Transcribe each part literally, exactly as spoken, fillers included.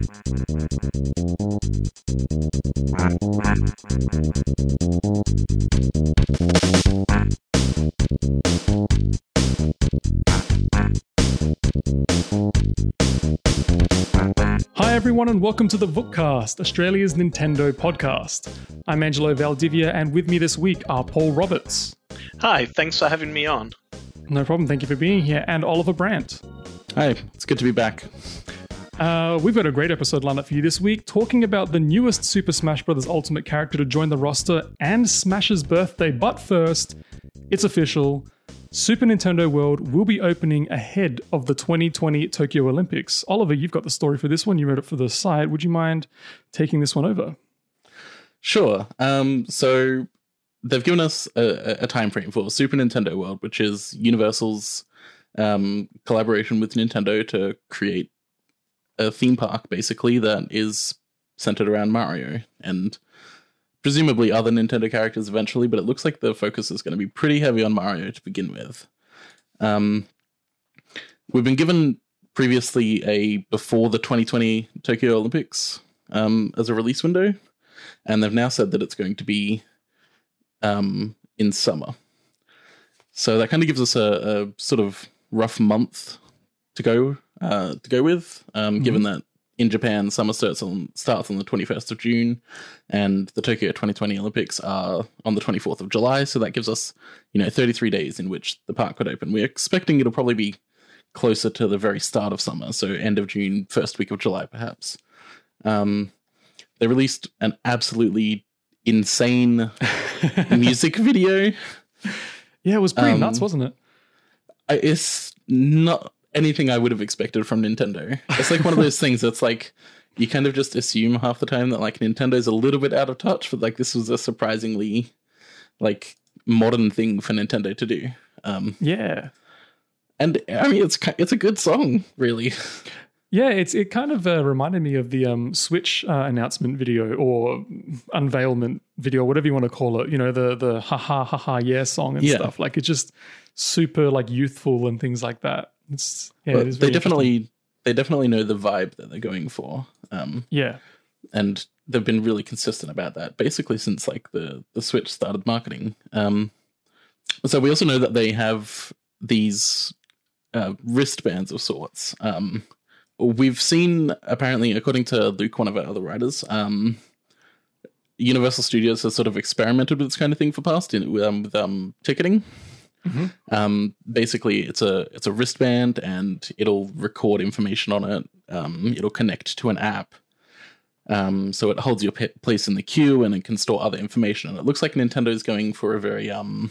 Hi everyone and welcome to the Vookcast, Australia's Nintendo podcast. I'm Angelo Valdivia and with me this week are Paul Roberts. Hi, thanks for having me on. No problem, thank you for being here, and Oliver Brandt. Hi, it's good to be back. Uh, we've got a great episode lined up for you this week, talking about the newest Super Smash Bros. Ultimate character to join the roster and Smash's birthday. But first, it's official. Super Nintendo World will be opening ahead of the twenty twenty Tokyo Olympics. Oliver, you've got the story for this one. You wrote it for the site. Would you mind taking this one over? Sure. Um, so they've given us a, a time frame for Super Nintendo World, which is Universal's um, collaboration with Nintendo to create a theme park, basically, that is centered around Mario and presumably other Nintendo characters eventually, but it looks like the focus is going to be pretty heavy on Mario to begin with. Um, we've been given previously a before the twenty twenty Tokyo Olympics um, as a release window, and they've now said that it's going to be um, in summer. So that kind of gives us a, a sort of rough month to go uh, to go with, um, mm-hmm. given that in Japan, summer starts on, starts on the twenty-first of June, and the Tokyo twenty twenty Olympics are on the twenty-fourth of July, so that gives us, you know, thirty-three days in which the park could open. We're expecting it'll probably be closer to the very start of summer, so end of June, first week of July, perhaps. Um, they released an absolutely insane music video. Yeah, it was pretty um, nuts, wasn't it? It's not anything I would have expected from Nintendo. It's like one of those things that's like, you kind of just assume half the time that like Nintendo's a little bit out of touch, but like this was a surprisingly like modern thing for Nintendo to do. Um, yeah. And I mean, it's it's a good song, really. Yeah, it's it kind of uh, reminded me of the um, Switch uh, announcement video or unveilment video, whatever you want to call it. You know, the the ha ha ha ha yeah song and yeah. stuff. Like it's just super like youthful and things like that. It's yeah, it is they definitely they definitely know the vibe that they're going for. Um, yeah, and they've been really consistent about that basically since like the the Switch started marketing. Um, so we also know that they have these uh, wristbands of sorts. Um, we've seen apparently, according to Luke, one of our other writers, um, Universal Studios has sort of experimented with this kind of thing for past in, um, with um, ticketing. Mm-hmm. Um, basically, it's a it's a wristband, and it'll record information on it. Um, it'll connect to an app, um, so it holds your p- place in the queue, and it can store other information. And it looks like Nintendo is going for a very um,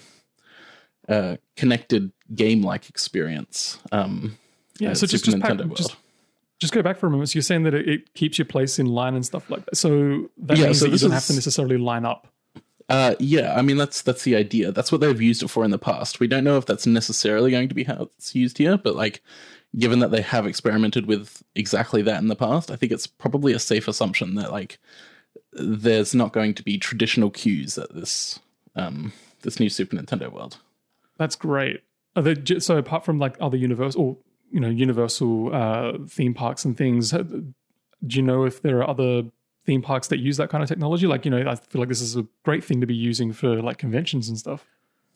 uh, connected game-like experience. Um, yeah. So just just, pack, just just go back for a moment. So you're saying that it, it keeps your place in line and stuff like that. So that yeah, means so that you don't is... have to necessarily line up. Uh, yeah, I mean, that's that's the idea. That's what they've used it for in the past. We don't know if that's necessarily going to be how it's used here, but like, given that they have experimented with exactly that in the past, I think it's probably a safe assumption that like, there's not going to be traditional queues at this um, this new Super Nintendo World. That's great. Are there, so apart from like other Universal, or, you know, Universal uh, theme parks and things, do you know if there are other theme parks that use that kind of technology? Like, you know, I feel like this is a great thing to be using for like conventions and stuff.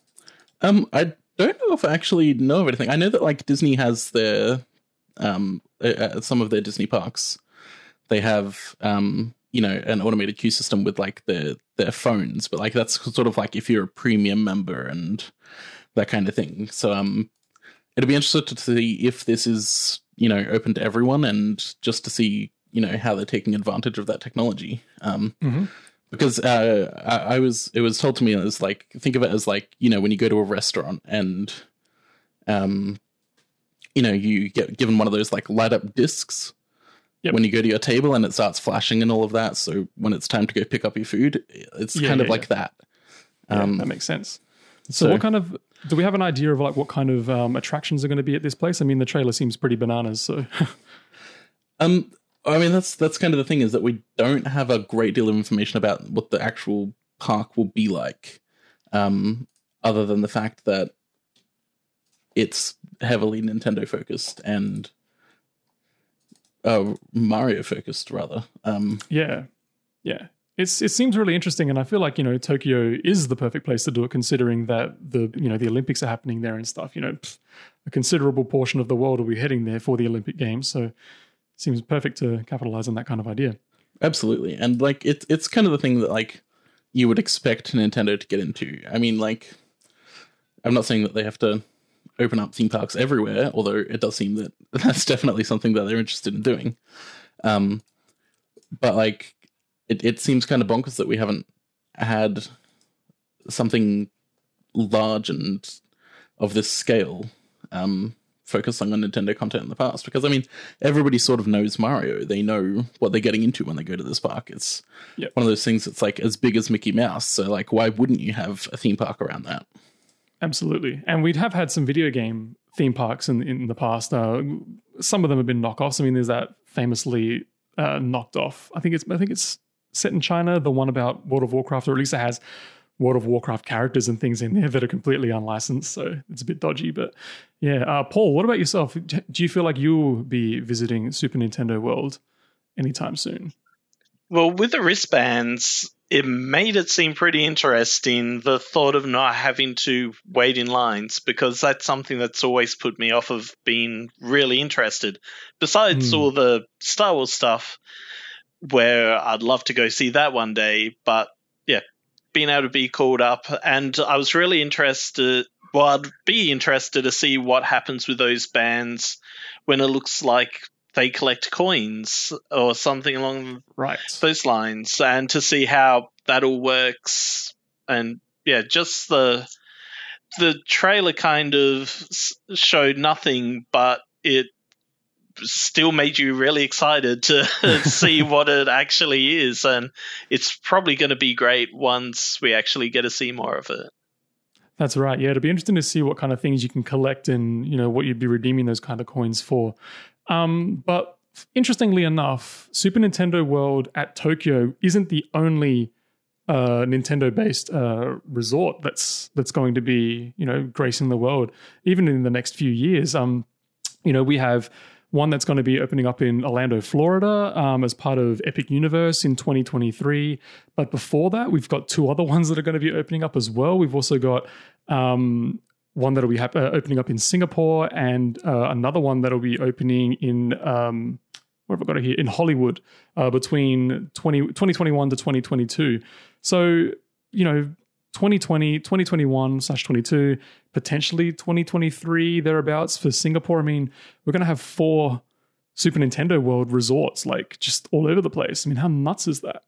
Um, I don't know if I actually know of anything. I know that like Disney has their, um, uh, some of their Disney parks, they have, um, you know, an automated queue system with like their, their phones, but like that's sort of like if you're a premium member and that kind of thing. So, um, it'll be interesting to see if this is, you know, open to everyone and just to see, you know, how they're taking advantage of that technology. Um, mm-hmm. Because uh, I, I was, it was told to me as like, think of it as like, you know, when you go to a restaurant and, um, you know, you get given one of those like light up discs yep. when you go to your table and it starts flashing and all of that. So when it's time to go pick up your food, it's yeah, kind yeah, of like yeah. that. Um, yeah, that makes sense. So, so what kind of, do we have an idea of like what kind of um, attractions are going to be at this place? I mean, the trailer seems pretty bananas. So, um, I mean, that's that's kind of the thing is that we don't have a great deal of information about what the actual park will be like, um, other than the fact that it's heavily Nintendo focused and uh, Mario focused rather. Um, yeah, yeah. It's it seems really interesting, and I feel like, you know, Tokyo is the perfect place to do it, considering that the you know the Olympics are happening there and stuff. You know, pff, a considerable portion of the world will be heading there for the Olympic Games, so it seems perfect to capitalize on that kind of idea. Absolutely, and like it's it's kind of the thing that like you would expect Nintendo to get into. I mean, like, I'm not saying that they have to open up theme parks everywhere, although it does seem that that's definitely something that they're interested in doing. Um, but like. It it seems kind of bonkers that we haven't had something large and of this scale um, focusing on Nintendo content in the past. Because, I mean, everybody sort of knows Mario. They know what they're getting into when they go to this park. It's yep. one of those things that's, like, as big as Mickey Mouse. So, like, why wouldn't you have a theme park around that? Absolutely. And we'd have had some video game theme parks in, in the past. Uh, some of them have been knockoffs. I mean, there's that famously uh, knocked off. I think it's I think it's... set in China, the one about World of Warcraft, or at least it has World of Warcraft characters and things in there that are completely unlicensed, so it's a bit dodgy. But yeah, uh, Paul, what about yourself? Do you feel like you'll be visiting Super Nintendo World anytime soon? Well, with the wristbands, it made it seem pretty interesting, the thought of not having to wait in lines, because that's something that's always put me off of being really interested. Besides mm. all the Star Wars stuff, where I'd love to go see that one day, but yeah, being able to be called up, and I was really interested, well, I'd be interested to see what happens with those bands when it looks like they collect coins or something along right. those lines, and to see how that all works. And yeah, just the the trailer kind of showed nothing, but it still made you really excited to see what it actually is, and it's probably going to be great once we actually get to see more of it. That's right. Yeah, it'll be interesting to see what kind of things you can collect and, you know, what you'd be redeeming those kind of coins for. Um, but interestingly enough, Super Nintendo World at Tokyo isn't the only uh, Nintendo-based uh, resort that's that's going to be, you know, gracing the world, even in the next few years. Um, you know, we have one that's going to be opening up in Orlando, Florida, um, as part of Epic Universe in twenty twenty-three. But before that, we've got two other ones that are going to be opening up as well. We've also got um, one that will be ha- uh, opening up in Singapore, and uh, another one that will be opening in, um, where have I got it here? In Hollywood, uh, between twenty, twenty twenty-one to twenty twenty-two. So, you know, twenty twenty, twenty twenty-one slash twenty-two, potentially twenty twenty-three, thereabouts for Singapore. I mean, we're going to have four Super Nintendo World resorts, like, just all over the place. I mean, how nuts is that?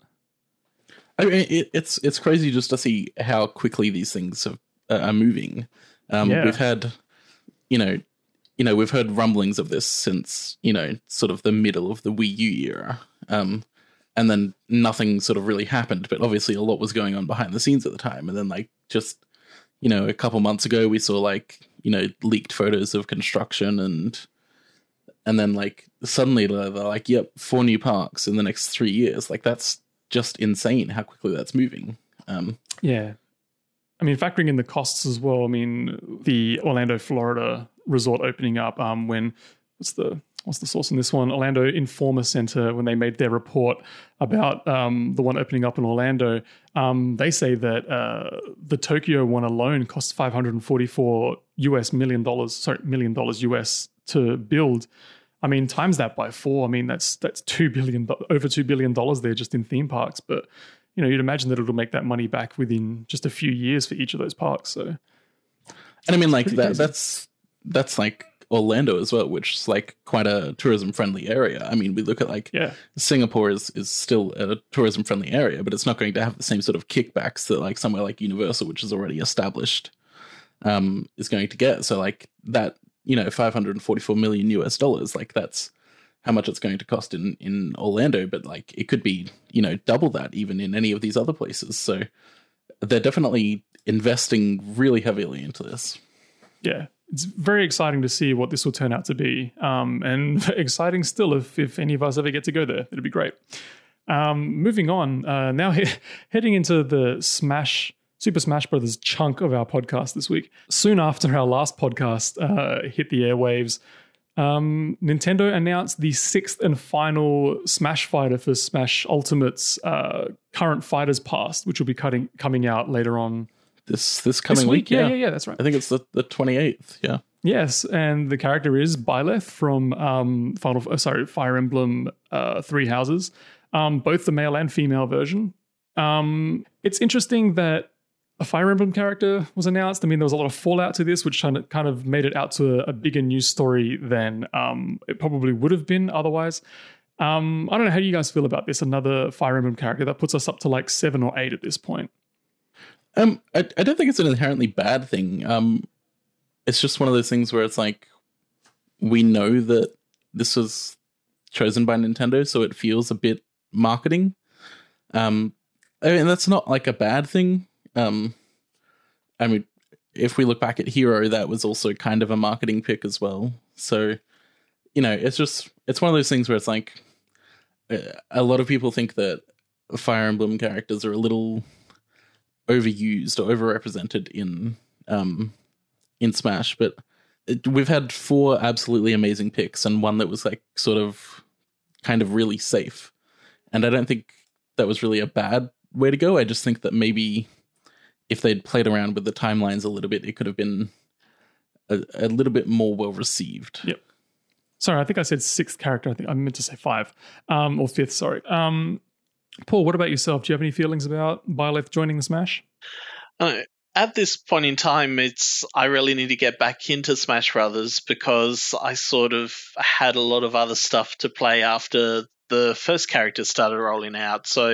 I mean, it, it's it's crazy just to see how quickly these things have, uh, are moving. Um, yeah. We've had, you know, you know, we've heard rumblings of this since, you know, sort of the middle of the Wii U era. Um, And then nothing sort of really happened, but obviously a lot was going on behind the scenes at the time. And then, like, just, you know, a couple months ago, we saw, like, you know, leaked photos of construction, and and then, like, suddenly they're like, yep, four new parks in the next three years. Like, that's just insane how quickly that's moving. Um, yeah. I mean, factoring in the costs as well. I mean, the Orlando, Florida resort opening up um, when, what's the... What's the source in this one? Orlando Informa Center, when they made their report about um, the one opening up in Orlando, um, they say that uh, the Tokyo one alone costs five hundred forty-four U S million dollars, sorry, million dollars U S to build. I mean, times that by four. I mean, that's that's two billion, over two billion dollars there just in theme parks. But you know, you'd imagine that it'll make that money back within just a few years for each of those parks. So, and I mean, like that, that's that's like Orlando as well, which is like quite a tourism friendly area. I mean, we look at like yeah. Singapore is, is still a tourism friendly area, but it's not going to have the same sort of kickbacks that like somewhere like Universal, which is already established, um, is going to get. So like that, you know, five hundred forty-four million U S dollars, like that's how much it's going to cost in, in Orlando, but like it could be, you know, double that even in any of these other places. So they're definitely investing really heavily into this. Yeah. It's very exciting to see what this will turn out to be, um, and exciting still if if any of us ever get to go there. It'd be great. Um, moving on, uh, now he- heading into the Smash Super Smash Brothers chunk of our podcast this week. Soon after our last podcast uh, hit the airwaves, Um, Nintendo announced the sixth and final Smash fighter for Smash Ultimate's uh, current Fighters Pass, which will be cutting, coming out later on. This this coming this week. week, yeah, yeah. yeah, yeah, that's right. I think it's the, the twenty-eighth, yeah. Yes, and the character is Byleth from um, Final, uh, sorry, Fire Emblem uh, Three Houses, um, both the male and female version. Um, it's interesting that a Fire Emblem character was announced. I mean, there was a lot of fallout to this, which kind of, kind of made it out to a, a bigger news story than um, it probably would have been otherwise. Um, I don't know, how do you guys feel about this? Another Fire Emblem character that puts us up to like seven or eight at this point. Um, I, I don't think it's an inherently bad thing. Um, it's just one of those things where it's like, we know that this was chosen by Nintendo, so it feels a bit marketing. Um, I mean, that's not like a bad thing. Um, I mean, if we look back at Hero, that was also kind of a marketing pick as well. So, you know, it's just, it's one of those things where it's like, a lot of people think that Fire Emblem characters are a little overused or overrepresented in um in Smash, but it, we've had four absolutely amazing picks and one that was like sort of kind of really safe, and I don't think that was really a bad way to go. I just think that maybe if they'd played around with the timelines a little bit, it could have been a, a little bit more well received. Yep. Sorry, I think I said sixth character. I think I meant to say five, um or fifth. Sorry. um Paul, what about yourself? Do you have any feelings about Byleth joining the Smash? Uh, at this point in time, it's I really need to get back into Smash Brothers because I sort of had a lot of other stuff to play after the first character started rolling out. So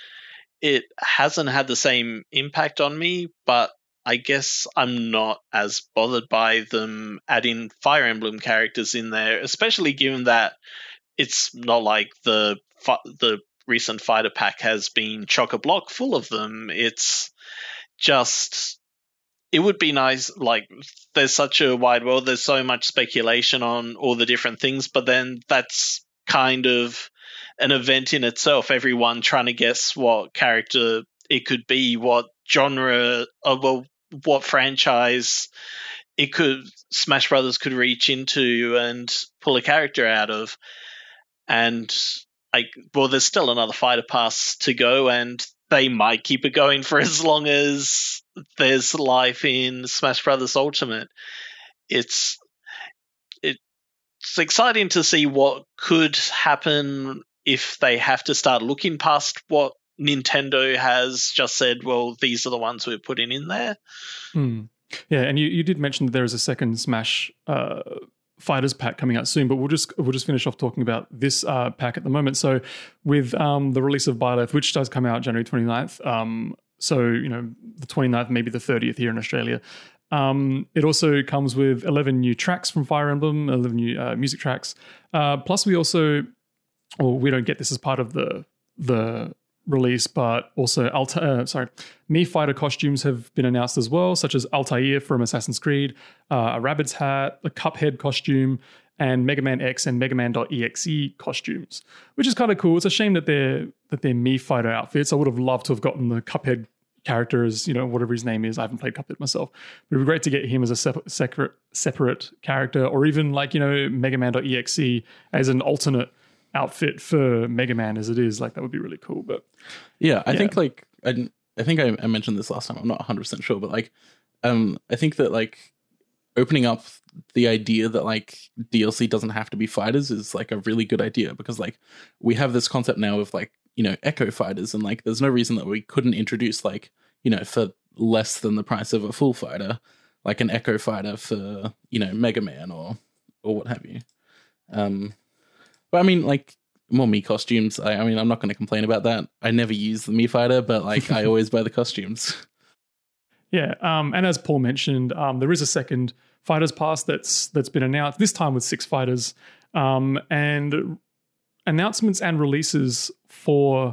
it hasn't had the same impact on me, but I guess I'm not as bothered by them adding Fire Emblem characters in there, especially given that it's not like the the recent fighter pack has been chock-a-block full of them. It's just, it would be nice, like, there's such a wide world, there's so much speculation on all the different things, but then that's kind of an event in itself, everyone trying to guess what character it could be, what genre, or well, what franchise it could, Smash Brothers could reach into and pull a character out of. And like, well, there's still another fighter pass to go, and they might keep it going for as long as there's life in Smash Brothers Ultimate. It's it's exciting to see what could happen if they have to start looking past what Nintendo has just said. Well, these are the ones we're putting in there. Hmm. Yeah, and you, you did mention that there is a second Smash uh, Fighters pack coming out soon, but we'll just we'll just finish off talking about this uh, pack at the moment. So with um, the release of Byleth, which does come out January twenty-ninth, um, so you know the twenty-ninth, maybe the thirtieth here in Australia, um, it also comes with eleven new tracks from Fire Emblem, eleven new uh, music tracks. Uh, plus we also, or we don't get this as part of the the release, but also Alta- uh, sorry, Mii Fighter costumes have been announced as well, such as Altair from Assassin's Creed, uh, a Rabbids hat, a Cuphead costume, and Mega Man X and Mega Man.exe costumes, which is kind of cool. It's a shame that they're that they're Mii Fighter outfits. I would have loved to have gotten the Cuphead character as, you know, whatever his name is. I haven't played Cuphead myself, but it'd be great to get him as a separate separate, separate character, or even like, you know, Mega Man.exe as an alternate outfit for Mega Man as it is. Like, that would be really cool. But yeah, I yeah. think like I, I think I, I mentioned this last time. I'm not one hundred percent sure, but like um I think that like opening up the idea that like D L C doesn't have to be fighters is like a really good idea, because like we have this concept now of like, you know, Echo fighters, and like there's no reason that we couldn't introduce like, you know, for less than the price of a full fighter, like an Echo fighter for, you know, Mega Man or or what have you. Um But I mean, like, more Mii costumes. I, I mean, I'm not going to complain about that. I never use the Mii Fighter, but like, I always buy the costumes. Yeah, um, and as Paul mentioned, um, there is a second Fighters Pass that's that's been announced. This time with six fighters, um, and announcements and releases for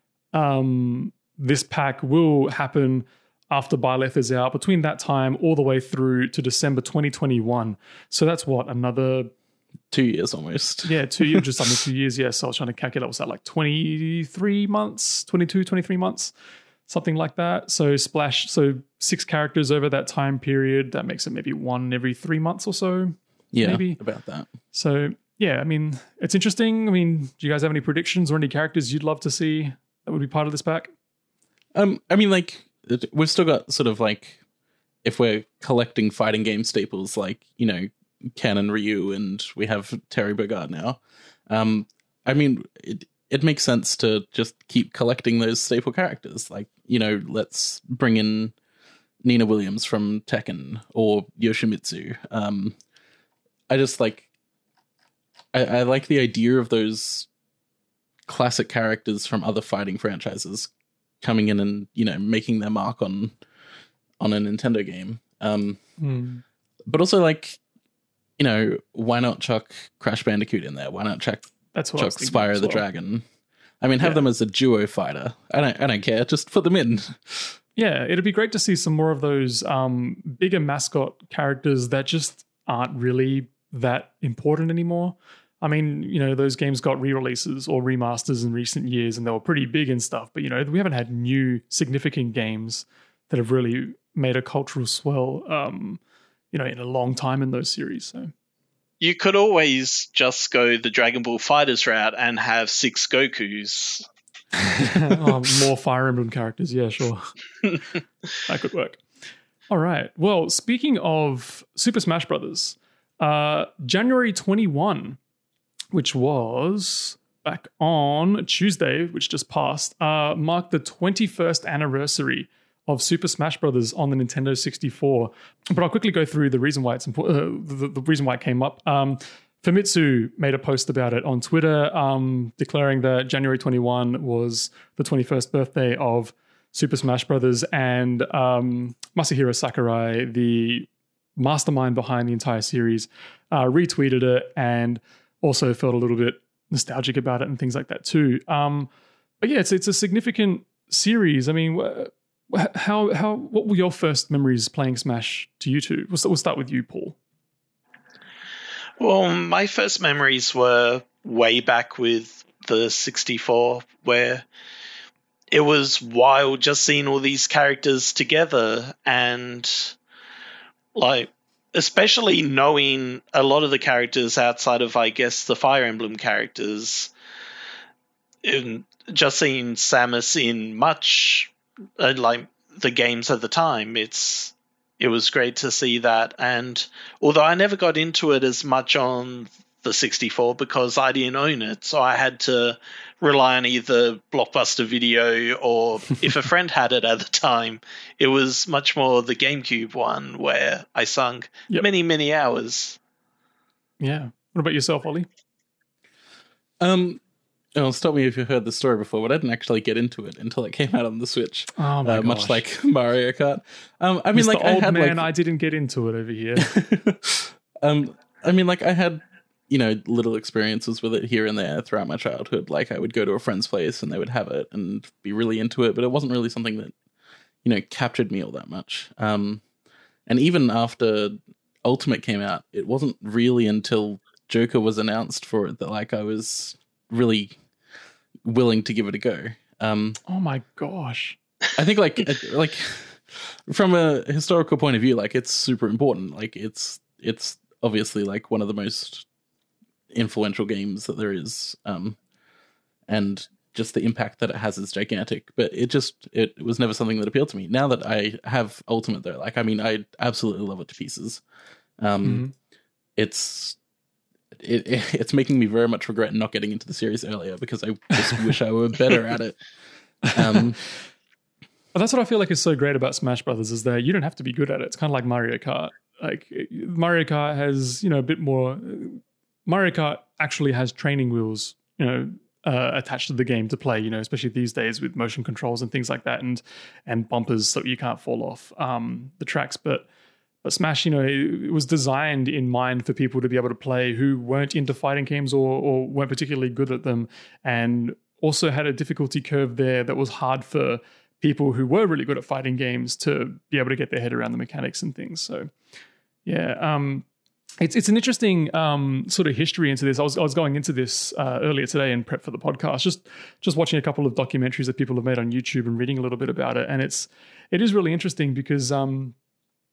um, this pack will happen after Byleth is out. Between that time, all the way through to December twenty twenty-one. So that's what, another. Two years almost. Yeah, two years, just under two years. Yes, I was trying to calculate. What was that, like twenty-three months, twenty-two, twenty-three months, something like that. So Splash, so six characters over that time period. That makes it maybe one every three months or so. Yeah, maybe about that. So yeah, I mean, it's interesting. I mean, do you guys have any predictions or any characters you'd love to see that would be part of this pack? Um, I mean, like, it- we've still got sort of like, if we're collecting fighting game staples, like, you know, Ken and Ryu, and we have Terry Bogard now. Um, I mean, it, it makes sense to just keep collecting those staple characters. Like, you know, let's bring in Nina Williams from Tekken or Yoshimitsu. Um, I just like, I, I like the idea of those classic characters from other fighting franchises coming in and, you know, making their mark on on a Nintendo game. Um, Mm. But also, like, you know, why not chuck Crash Bandicoot in there? Why not chuck, That's what I was chuck thinking Spyro as the well. Dragon? I mean, have Yeah. them as a duo fighter. I don't, I don't care. Just put them in. Yeah, it'd be great to see some more of those um, bigger mascot characters that just aren't really that important anymore. I mean, you know, those games got re-releases or remasters in recent years, and they were pretty big and stuff. But you know, we haven't had new significant games that have really made a cultural swell, um, you know, in a long time in those series. So You could always just go the Dragon Ball Fighters route and have six Gokus. um, more Fire Emblem characters, yeah, sure, that could work. All right. Well, speaking of Super Smash Brothers, uh, January twenty-first, which was back on Tuesday, which just passed, uh, marked the twenty-first anniversary of Super Smash Brothers on the Nintendo sixty-four. But I'll quickly go through the reason why it's important. Uh, the, the reason why it came up. Um, Famitsu made a post about it on Twitter, um, declaring that January twenty-first was the twenty-first birthday of Super Smash Brothers, and um, Masahiro Sakurai, the mastermind behind the entire series, uh, retweeted it and also felt a little bit nostalgic about it and things like that too. Um, but yeah, it's it's a significant series. I mean, wh- how how what were your first memories playing Smash to you two? We'll, we'll start with you, Paul. Well, my first memories were way back with the sixty-four, where it was wild just seeing all these characters together, and like, especially knowing a lot of the characters outside of, I guess, the Fire Emblem characters. In just seeing Samus in much uh, like the games at the time, it's it was great to see that. And although I never got into it as much on the sixty-four because I didn't own it, so I had to rely on either Blockbuster Video or if a friend had it at the time, it was much more the GameCube one where I sunk Yep. many, many hours. Yeah. What about yourself, Ollie? Um, oh, stop me if you've heard the story before, but I didn't actually get into it until it came out on the Switch. Oh my uh, gosh. much like Mario Kart. Um, I mean, Mister like I Old had Man, like, I didn't get into it over here. um, I mean, like I had, you know, little experiences with it here and there throughout my childhood. Like I would go to a friend's place and they would have it and be really into it, but it wasn't really something that, you know, captured me all that much. Um, and even after Ultimate came out, it wasn't really until Joker was announced for it that like I was really willing to give it a go. Um, Oh my gosh. I think like like from a historical point of view, like it's super important. Like it's it's obviously like one of the most influential games that there is, um, and just the impact that it has is gigantic. But it just it was never something that appealed to me. Now that I have Ultimate, though, like I mean, I absolutely love it to pieces. Um, Mhm. It's it, it it's making me very much regret not getting into the series earlier because I just wish I were better at it. Um, But that's what I feel like is so great about Smash Brothers is that you don't have to be good at it. It's kind of like Mario Kart. Like Mario Kart has, you know, a bit more. Mario Kart actually has training wheels, you know, uh, attached to the game to play. You know, especially these days with motion controls and things like that, and and bumpers so you can't fall off um, the tracks. But but Smash, you know, it, it was designed in mind for people to be able to play who weren't into fighting games or or weren't particularly good at them, and also had a difficulty curve there that was hard for people who were really good at fighting games to be able to get their head around the mechanics and things. So, yeah, um, it's it's an interesting um, sort of history into this. I was I was going into this uh, earlier today in prep for the podcast, just just watching a couple of documentaries that people have made on YouTube and reading a little bit about it, and it's it is really interesting because um,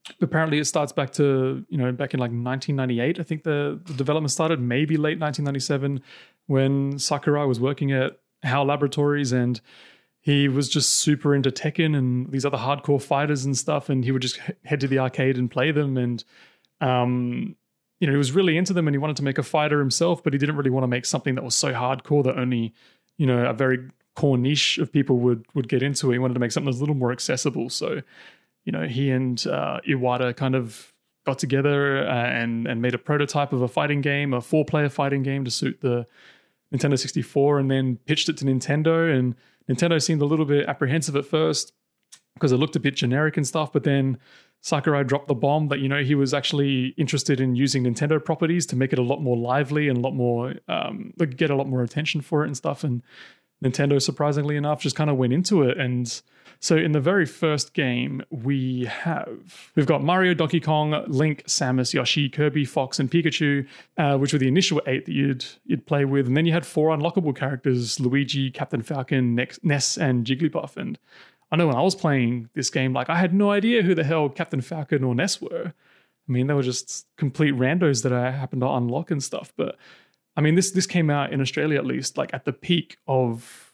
apparently it starts back to, you know, back in like nineteen ninety-eight. I think the, the development started, maybe late nineteen ninety-seven, when Sakurai was working at HAL Laboratories, and he was just super into Tekken and these other hardcore fighters and stuff, and he would just head to the arcade and play them. And um, you know, he was really into them, and he wanted to make a fighter himself, but he didn't really want to make something that was so hardcore that only, you know, a very core niche of people would would get into it. He wanted to make something that was a little more accessible. So, you know, he and uh, Iwata kind of got together uh, and and made a prototype of a fighting game, a four-player fighting game to suit the Nintendo sixty-four, and then pitched it to Nintendo. And Nintendo seemed a little bit apprehensive at first because it looked a bit generic and stuff, but then Sakurai dropped the bomb that, you know, he was actually interested in using Nintendo properties to make it a lot more lively and a lot more, um, like get a lot more attention for it and stuff. And Nintendo, surprisingly enough, just kind of went into it. And so in the very first game, we have, we've got Mario, Donkey Kong, Link, Samus, Yoshi, Kirby, Fox, and Pikachu, uh, which were the initial eight that you'd you'd play with. And then you had four unlockable characters, Luigi, Captain Falcon, Ness, and Jigglypuff. And I know when I was playing this game, like I had no idea who the hell Captain Falcon or Ness were. I mean, they were just complete randos that I happened to unlock and stuff. But I mean, this this came out in Australia, at least, like at the peak of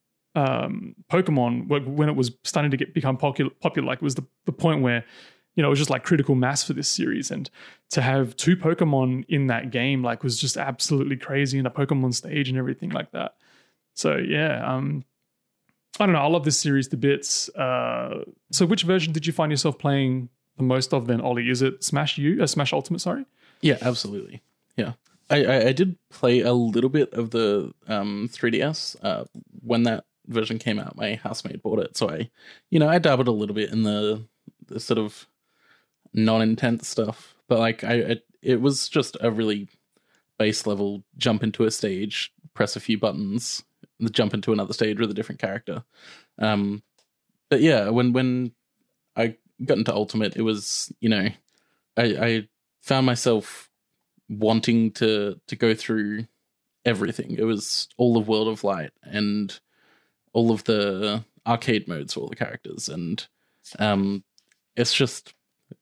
um Pokemon, when it was starting to get become popular, popular like it was the, the point where, you know, it was just like critical mass for this series. And to have two Pokemon in that game like was just absolutely crazy, in a Pokemon stage and everything like that. So yeah, um I don't know, I love this series to bits. Uh so which version did you find yourself playing the most of then, Ollie? Is it Smash U uh, Smash Ultimate, sorry? Yeah, absolutely. Yeah. I, I, I did play a little bit of the um three D S uh when that version came out. My housemate bought it, so I, you know, I dabbled a little bit in the, the sort of non-intense stuff, but like I, it, it was just a really base level jump into a stage, press a few buttons, jump into another stage with a different character. Um, but yeah, when when I got into Ultimate, it was, you know, I, I found myself wanting to to go through everything. It was all of World of Light and all of the arcade modes for all the characters, and um, it's just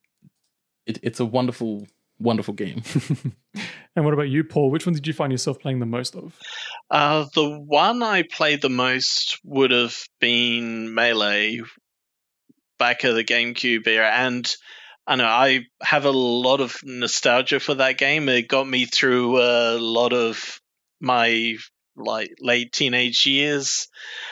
it, it's a wonderful, wonderful game. And what about you, Paul? Which one did you find yourself playing the most of? Uh, the one I played the most would have been Melee, back at the GameCube era, and I know I have a lot of nostalgia for that game. It got me through a lot of my like late teenage years.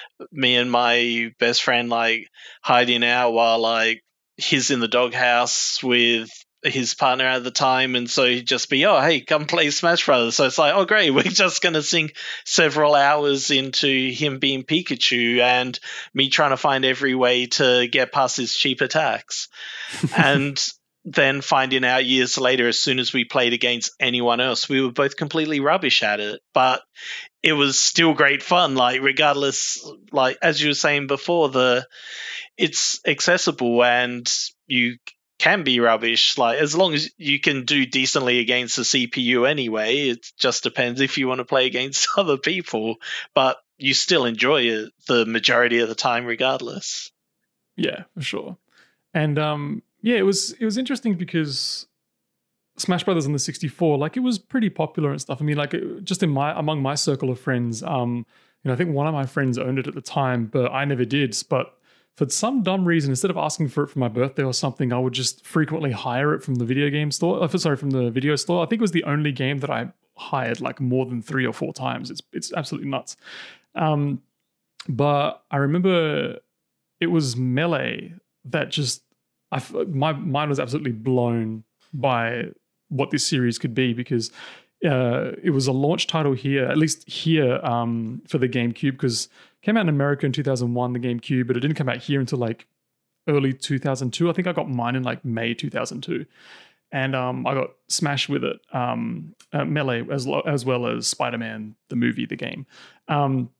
Me and my best friend like hiding out while like he's in the doghouse with his partner at the time, and so he'd just be, oh hey, come play Smash Brothers. So it's like, oh great, we're just gonna sink several hours into him being Pikachu and me trying to find every way to get past his cheap attacks. And then finding out years later, as soon as we played against anyone else, we were both completely rubbish at it. But it was still great fun, like regardless, like as you were saying before, the it's accessible and you can be rubbish, like as long as you can do decently against the C P U anyway. It just depends if you want to play against other people, but you still enjoy it the majority of the time regardless. Yeah, for sure. And um yeah, it was it was interesting because Smash Brothers on the sixty-four, like it was pretty popular and stuff. I mean, like it, just in my among my circle of friends, um, you know, I think one of my friends owned it at the time, but I never did. But for some dumb reason, instead of asking for it for my birthday or something, I would just frequently hire it from the video game store. Uh, sorry, from the video store. I think it was the only game that I hired like more than three or four times. It's it's absolutely nuts. Um, but I remember it was Melee that just I my mind was absolutely blown by what this series could be, because uh, it was a launch title here, at least here um, for the GameCube, because it came out in America in two thousand one, the GameCube, but it didn't come out here until like early two thousand two. I think I got mine in like May two thousand two. And um, I got Smash with it, um, uh, Melee, as, lo- as well as Spider-Man, the movie, the game. Um,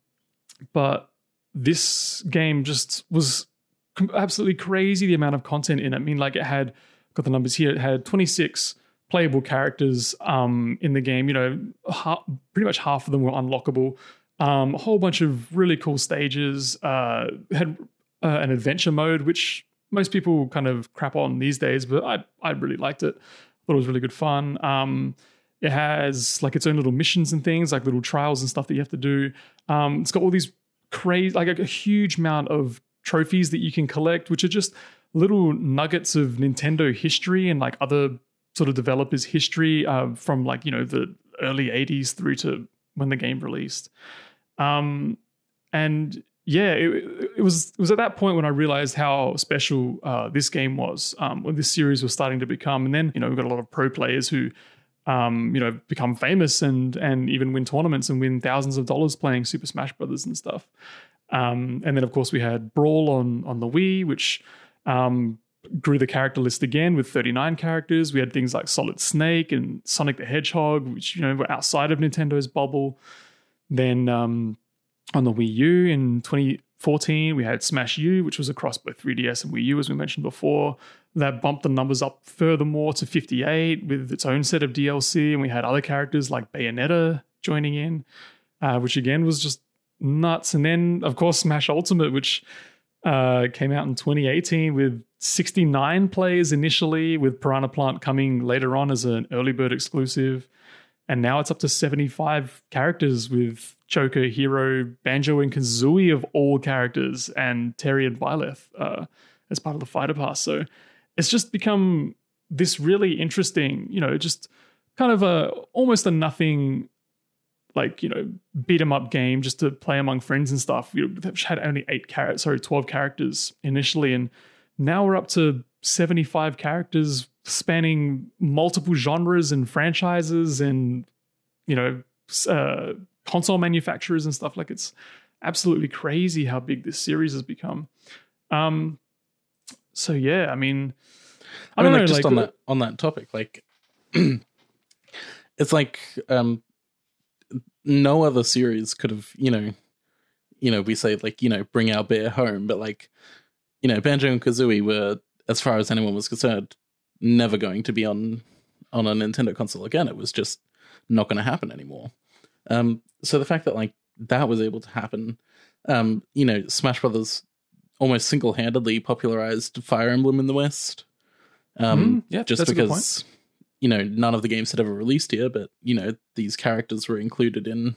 but this game just was absolutely crazy, the amount of content in it. I mean, like it had, got the numbers here, it had twenty-six playable characters um, in the game. You know, half, pretty much half of them were unlockable. Um, a whole bunch of really cool stages. Uh, had uh, an adventure mode, which most people kind of crap on these days, but I I really liked it. Thought it was really good fun. Um, it has like its own little missions and things, like little trials and stuff that you have to do. Um, it's got all these crazy, like a, a huge amount of trophies that you can collect, which are just little nuggets of Nintendo history and like other sort of developers' history uh, from like, you know, the early eighties through to when the game released. Um, and yeah, it, it was it was at that point when I realized how special uh, this game was, um, when this series was starting to become. And then, you know, we've got a lot of pro players who, um, you know, become famous and and even win tournaments and win thousands of dollars playing Super Smash Brothers and stuff. Um, and then, of course, we had Brawl on on the Wii, which um, grew the character list again with thirty-nine characters. We had things like Solid Snake and Sonic the Hedgehog, which, you know, were outside of Nintendo's bubble. Then um, on the Wii U in twenty fourteen, we had Smash U, which was across both three D S and Wii U, as we mentioned before. That bumped the numbers up furthermore to fifty-eight with its own set of D L C. And we had other characters like Bayonetta joining in, uh, which again was just nuts. And then, of course, Smash Ultimate, which uh, came out in twenty eighteen with sixty-nine players initially, with Piranha Plant coming later on as an early bird exclusive. And now it's up to seventy-five characters with Choco, Hero, Banjo, and Kazooie of all characters, and Terry and Byleth uh, as part of the Fighter Pass. So it's just become this really interesting, you know, just kind of a almost a nothing, like, you know, beat 'em up game just to play among friends and stuff. We had only eight characters, sorry, twelve characters initially, and now we're up to seventy-five characters spanning multiple genres and franchises and, you know, uh, console manufacturers and stuff. Like, it's absolutely crazy how big this series has become. Um, so yeah, I mean, I, I don't mean, know, like, just like, on that on that topic, like, it's like um, no other series could have, you know, you know, we say like, you know, bring our bear home, but like, you know, Banjo and Kazooie were, as far as anyone was concerned, never going to be on on a Nintendo console again. It was just not going to happen anymore. Um, so the fact that like that was able to happen, um, you know, Smash Brothers almost single-handedly popularized Fire Emblem in the West. Um, mm, yeah, just because, you know, none of the games had ever released here, but, you know, these characters were included in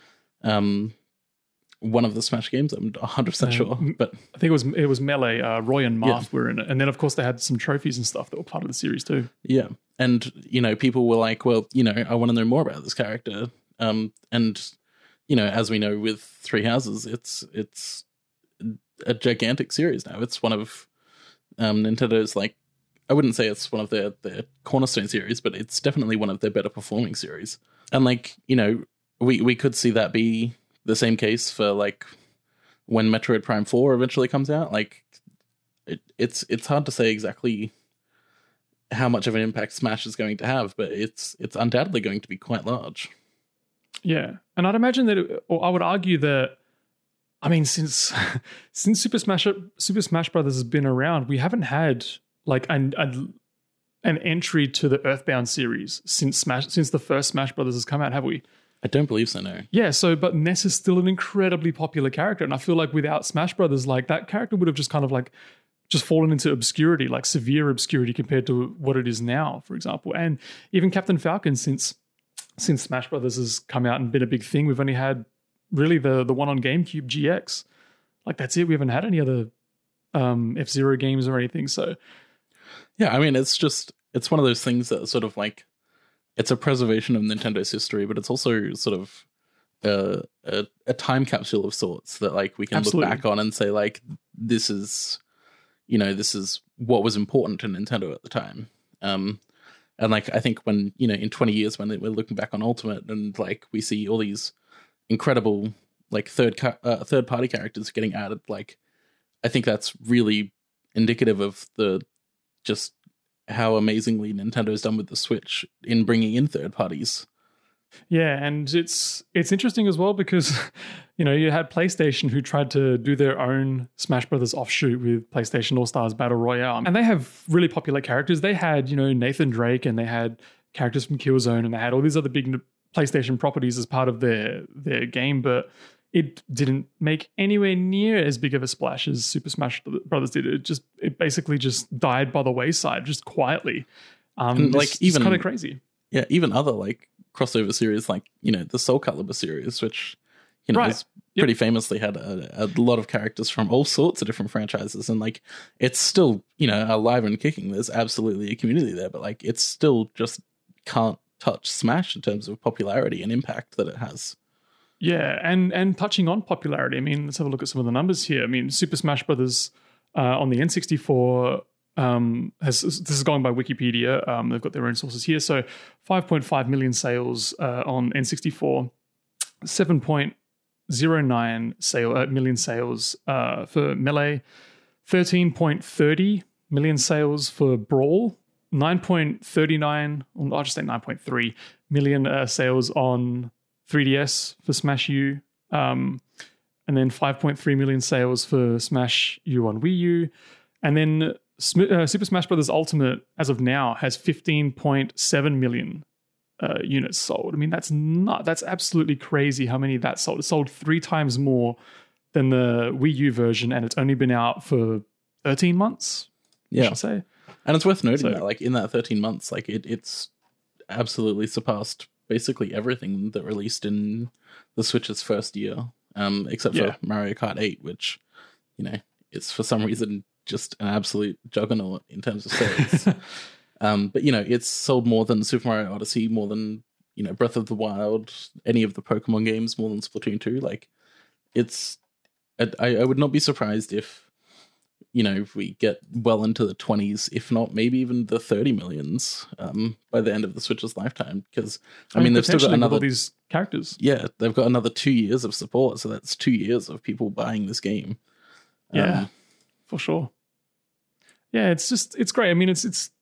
um, one of the Smash games. I'm one hundred percent sure, but I think it was it was Melee. Uh, Roy and Marth yeah. were in it, and then of course they had some trophies and stuff that were part of the series too. Yeah, and you know, people were like, "Well, you know, I want to know more about this character." Um, and you know, as we know with Three Houses, it's it's a gigantic series now. It's one of um, Nintendo's, like, I wouldn't say it's one of their their cornerstone series, but it's definitely one of their better performing series. And like, you know, we we could see that be the same case for like when Metroid Prime four eventually comes out. Like, it, it's it's hard to say exactly how much of an impact Smash is going to have, but it's it's undoubtedly going to be quite large. Yeah, and I'd imagine that, it, or I would argue that, I mean, since since Super Smash Super Smash Brothers has been around, we haven't had like an a, an entry to the Earthbound series since Smash since the first Smash Brothers has come out, have we? I don't believe so, no. Yeah, so, but Ness is still an incredibly popular character. And I feel like without Smash Brothers, like, that character would have just kind of like, just fallen into obscurity, like severe obscurity compared to what it is now, for example. And even Captain Falcon, since since Smash Brothers has come out and been a big thing, we've only had really the the one on GameCube, G X. Like, that's it. We haven't had any other um, F-Zero games or anything, so. Yeah, I mean, it's just, it's one of those things that sort of like, it's a preservation of Nintendo's history, but it's also sort of a, a, a time capsule of sorts that like we can Absolutely. look back on and say like, this is, you know, this is what was important to Nintendo at the time. Um, and like, I think when, you know, in twenty years when we're looking back on Ultimate and like we see all these incredible like third ca- uh, third party characters getting added, like I think that's really indicative of the just how amazingly Nintendo's done with the Switch in bringing in third parties. Yeah, and it's it's interesting as well because, you know, you had PlayStation who tried to do their own Smash Brothers offshoot with PlayStation All-Stars Battle Royale. And they have really popular characters. They had, you know, Nathan Drake, and they had characters from Killzone, and they had all these other big PlayStation properties as part of their their game. But it didn't make anywhere near as big of a splash as Super Smash Brothers did. It just it basically just died by the wayside, just quietly. Um, And, like, it's, even- kind of crazy. Yeah, even other like crossover series, like you know the Soul Calibur series, which you know Right. has pretty famously had a, a lot of characters from all sorts of different franchises, and like it's still you know alive and kicking. There's absolutely a community there, but like it's still just can't touch Smash in terms of popularity and impact that it has. Yeah, and and touching on popularity, I mean, let's have a look at some of the numbers here. I mean, Super Smash Brothers uh, on the N sixty-four um, has this is going by Wikipedia. Um, they've got their own sources here. So, five point five million sales uh, on N sixty-four, seven point zero nine sale uh, million sales uh, for Melee, thirteen point three zero million sales for Brawl, nine point three nine, I'll just say nine point three million uh, sales on three D S for Smash U, um, and then five point three million sales for Smash U on Wii U, and then Sm- uh, Super Smash Bros. Ultimate, as of now, has fifteen point seven million uh, units sold. I mean, that's not that's absolutely crazy how many that sold. It sold three times more than the Wii U version, and it's only been out for thirteen months. I Yeah, should say. and it's worth noting So- that like in that thirteen months, like it, it's absolutely surpassed basically everything that released in the Switch's first year, um, except Yeah. for Mario Kart eight, which you know it's for some reason just an absolute juggernaut in terms of sales. um, but you know, it's sold more than Super Mario Odyssey, more than you know Breath of the Wild, any of the Pokemon games, more than Splatoon two. Like, it's I, I would not be surprised if you know if we get well into the twenties, if not maybe even the thirty millions um, by the end of the Switch's lifetime. Because I, mean, they've still got potentially with another all these characters. yeah, they've got another two years of support, so that's two years of people buying this game. Yeah, Um, for sure. Yeah, it's just it's great. I mean, it's it's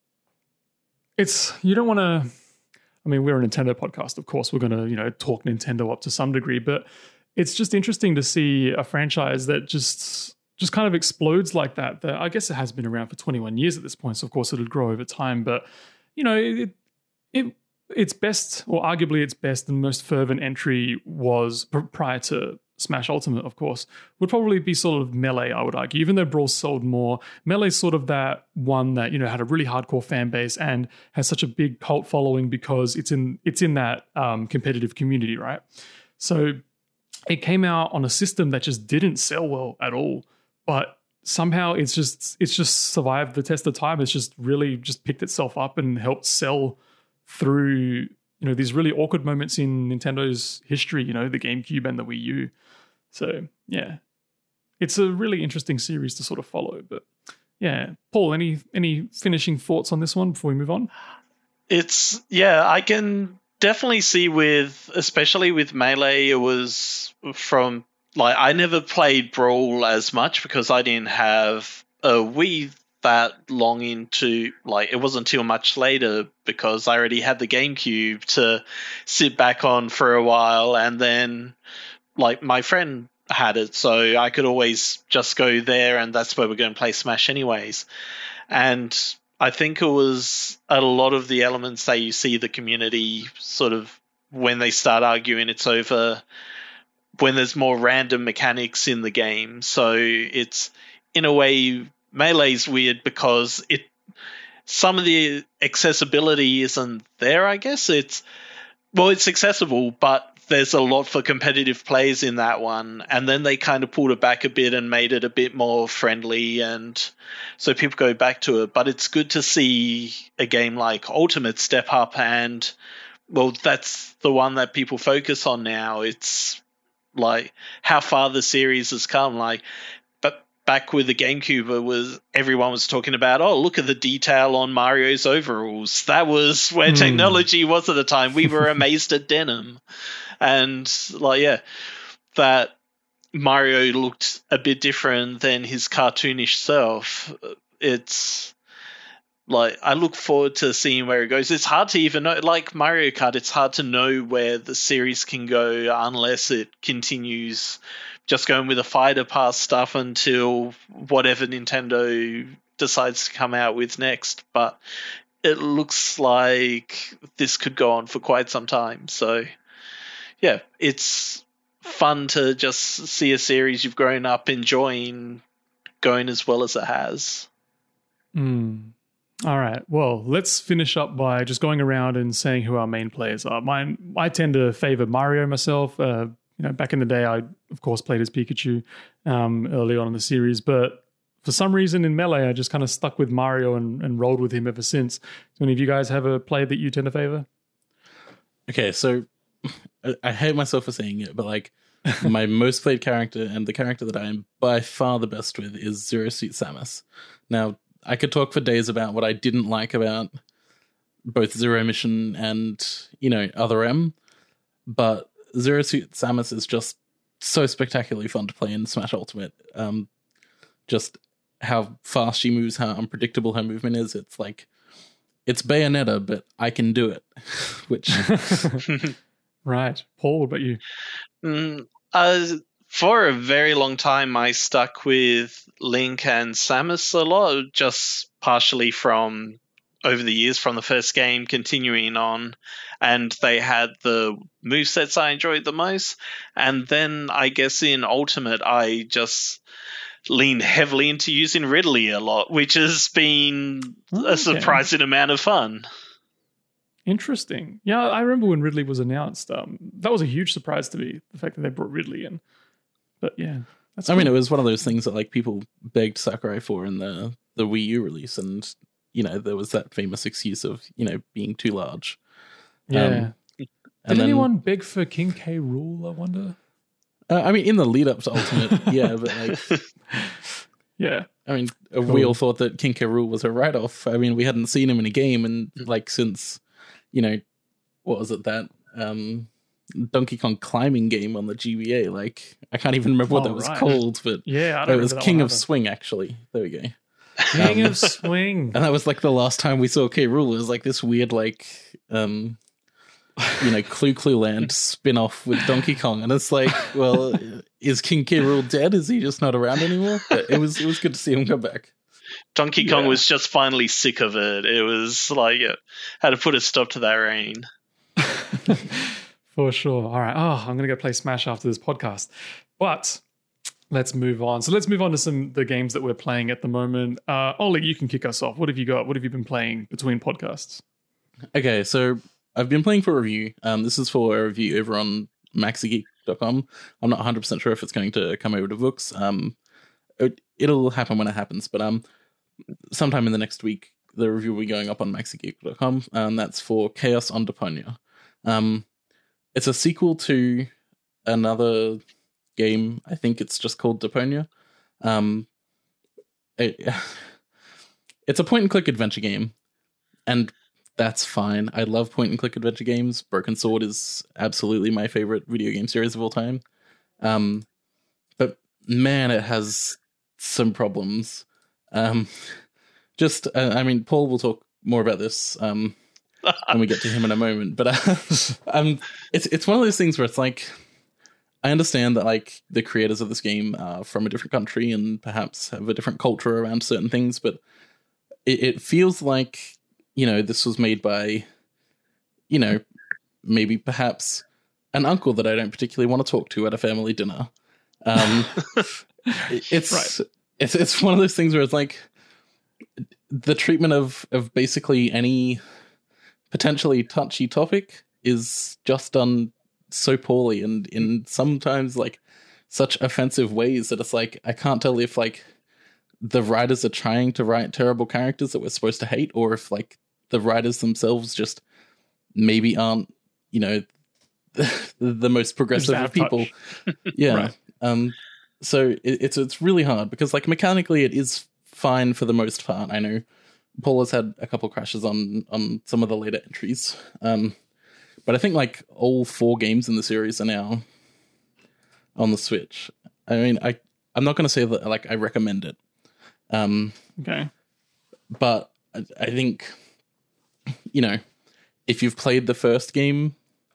it's you don't want to. I mean, we're a Nintendo podcast, of course. We're going to you know talk Nintendo up to some degree, but it's just interesting to see a franchise that just just kind of explodes like that. That I guess it has been around for twenty-one years at this point, so of course it'll grow over time. But you know, it it its best, or arguably its best and most fervent entry was pr- prior to Smash Ultimate, of course, would probably be sort of Melee, I would argue. Even though Brawl sold more, Melee's sort of that one that, you know, had a really hardcore fan base and has such a big cult following because it's in it's in that um, competitive community, right? So it came out on a system that just didn't sell well at all, but somehow it's just it's just survived the test of time. It's just really just picked itself up and helped sell through, you know, these really awkward moments in Nintendo's history, you know, the GameCube and the Wii U. So, yeah, it's a really interesting series to sort of follow. But yeah, Paul, any any finishing thoughts on this one before we move on? It's, yeah, I can definitely see with, especially with Melee, it was from, like, I never played Brawl as much because I didn't have a Wii that long into, like, it wasn't until much later because I already had the GameCube to sit back on for a while, and then like my friend had it, so I could always just go there, and that's where we're going to play Smash anyways. And I think it was a lot of the elements that you see the community sort of when they start arguing, it's over when there's more random mechanics in the game. So it's, in a way, Melee's weird because it some of the accessibility isn't there, I guess. It's well, it's accessible, but there's a lot for competitive players in that one. And then they kind of pulled it back a bit and made it a bit more friendly, and so people go back to it. But it's good to see a game like Ultimate step up, and well, that's the one that people focus on now. It's like how far the series has come. Like, but back with the GameCube, it was everyone was talking about, oh, look at the detail on Mario's overalls. That was where Mm. technology was at the time. We were amazed at denim. And like, yeah, that Mario looked a bit different than his cartoonish self. It's like, I look forward to seeing where it goes. It's hard to even know, like Mario Kart, it's hard to know where the series can go unless it continues just going with the fighter pass stuff until whatever Nintendo decides to come out with next. But it looks like this could go on for quite some time. So yeah, it's fun to just see a series you've grown up enjoying going as well as it has. Mm. All right. Well, let's finish up by just going around and saying who our main players are. Mine, I tend to favor Mario myself. Uh, you know, back in the day, I of course played as Pikachu um, early on in the series, but for some reason in Melee, I just kind of stuck with Mario and, and rolled with him ever since. Do any of you guys have a play that you tend to favor? Okay, so I, I hate myself for saying it, but like my most played character and the character that I am by far the best with is Zero Suit Samus. Now, I could talk for days about what I didn't like about both Zero Mission and, you know, Other M, but Zero Suit Samus is just so spectacularly fun to play in Smash Ultimate. Um, just how fast she moves, how unpredictable her movement is. It's like, it's Bayonetta, but I can do it. Which, right. Paul, what about you? Mm, uh, for a very long time, I stuck with Link and Samus a lot, just partially from over the years from the first game continuing on, and they had the movesets I enjoyed the most. And then I guess in Ultimate, I just lean heavily into using Ridley a lot, which has been okay. a surprising amount of fun. Interesting. Yeah, I remember when Ridley was announced. Um, that was a huge surprise to me, the fact that they brought Ridley in. But yeah, that's I cool. mean, it was one of those things that like people begged Sakurai for in the the Wii U release, and you know there was that famous excuse of you know being too large. Yeah. Um, Did then, anyone beg for King K. Rool? I wonder. Uh, I mean, in the lead up to Ultimate, yeah, but like, yeah. I mean, Cool. we all thought that King K. Rool was a write off. I mean, we hadn't seen him in a game, and like since you know, what was it that um, Donkey Kong climbing game on the G B A? Like, I can't even remember what Oh, that was right. called, but Yeah, I don't it was remember that King one of either. Swing. Actually, there we go. King Um, of Swing. And that was like the last time we saw K. Rool. It was like this weird, like, um, you know, Clue Clue Land spin off with Donkey Kong, and it's like, well, is King K. Rool dead? Is he just not around anymore? But it was it was good to see him come back. Donkey Kong Yeah. was just finally sick of it. It was like, yeah, had to put a stop to that reign. For sure. All right. Oh, I'm going to go play Smash after this podcast. But let's move on. So let's move on to some the games that we're playing at the moment. Uh, Ollie, you can kick us off. What have you got? What have you been playing between podcasts? Okay, so I've been playing for a review. Um, this is for a review over on maxi geek dot com. I'm not one hundred percent sure if it's going to come over to Vooks. Um, it, it'll happen when it happens, but um, sometime in the next week, the review will be going up on maxi geek dot com, and that's for Chaos on Deponia. Um, it's a sequel to another game. I think it's just called Deponia. Um, it, it's a point-and-click adventure game, and that's fine. I love point-and-click adventure games. Broken Sword is absolutely my favorite video game series of all time. Um, but man, it has some problems. Um, just, uh, I mean, Paul will talk more about this um, when we get to him in a moment. But uh, um, it's it's one of those things where it's like, I understand that like the creators of this game are from a different country and perhaps have a different culture around certain things, but it, it feels like, you know, this was made by, you know, maybe perhaps an uncle that I don't particularly want to talk to at a family dinner. Um, it- it's, Right. it's it's one of those things where it's like the treatment of of basically any potentially touchy topic is just done so poorly and in sometimes like such offensive ways that it's like I can't tell if like the writers are trying to write terrible characters that we're supposed to hate, or if like the writers themselves just maybe aren't, you know, the, the most progressive Just out of people. touch. Yeah. Right. Um. So it, it's it's really hard because like mechanically it is fine for the most part. I know Paul has had a couple crashes on on some of the later entries. Um. But I think like all four games in the series are now on the Switch. I mean, I I'm not going to say that like I recommend it. Um. Okay. But I, I think, you know, if you've played the first game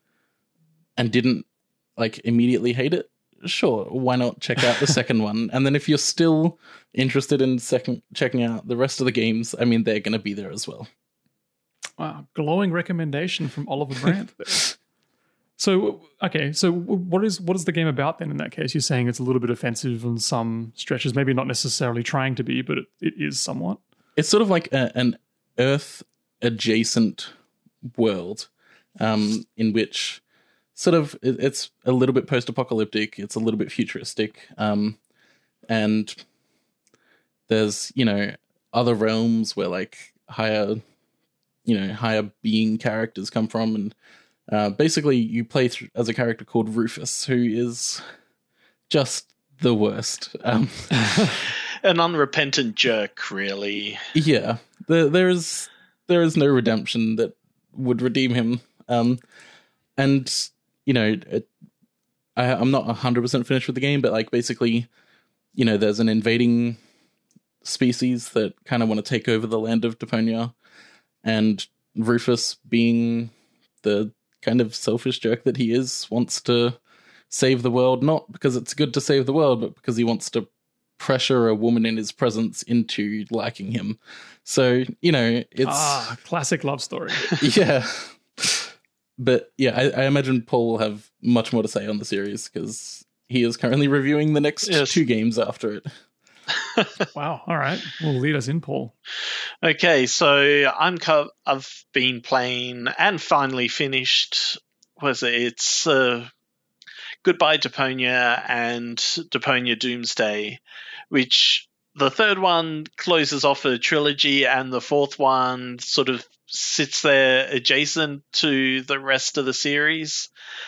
and didn't like immediately hate it, sure, why not check out the second one? And then if you're still interested in second checking out the rest of the games, I mean, they're going to be there as well. Wow, glowing recommendation from Oliver Brandt there. So, okay, so what is what is the game about then in that case? You're saying it's a little bit offensive on some stretches, maybe not necessarily trying to be, but it, it is somewhat. It's sort of like a, an Earth-adjacent world um, in which sort of it, it's a little bit post-apocalyptic, it's a little bit futuristic, um, and there's, you know, other realms where like higher, you know, higher being characters come from, and Uh, basically, you play th- as a character called Rufus, who is just the worst. Um, An unrepentant jerk, really. Yeah, there, there is there is no redemption that would redeem him. Um, and you know, it, I, I'm not one hundred percent finished with the game, but like basically, you know, there's an invading species that kind of want to take over the land of Deponia, and Rufus, being the kind of selfish jerk that he is, wants to save the world, not because it's good to save the world, but because he wants to pressure a woman in his presence into liking him. So, you know, it's... Ah, classic love story. Yeah. But yeah, I, I imagine Paul will have much more to say on the series, because he is currently reviewing the next yes. two games after it. Wow. All right. Well, lead us in, Paul. Okay, so I'm co- I've been playing and finally finished. Was it? It's uh, Goodbye Deponia and Deponia Doomsday, which the third one closes off a trilogy, and the fourth one sort of sits there adjacent to the rest of the series.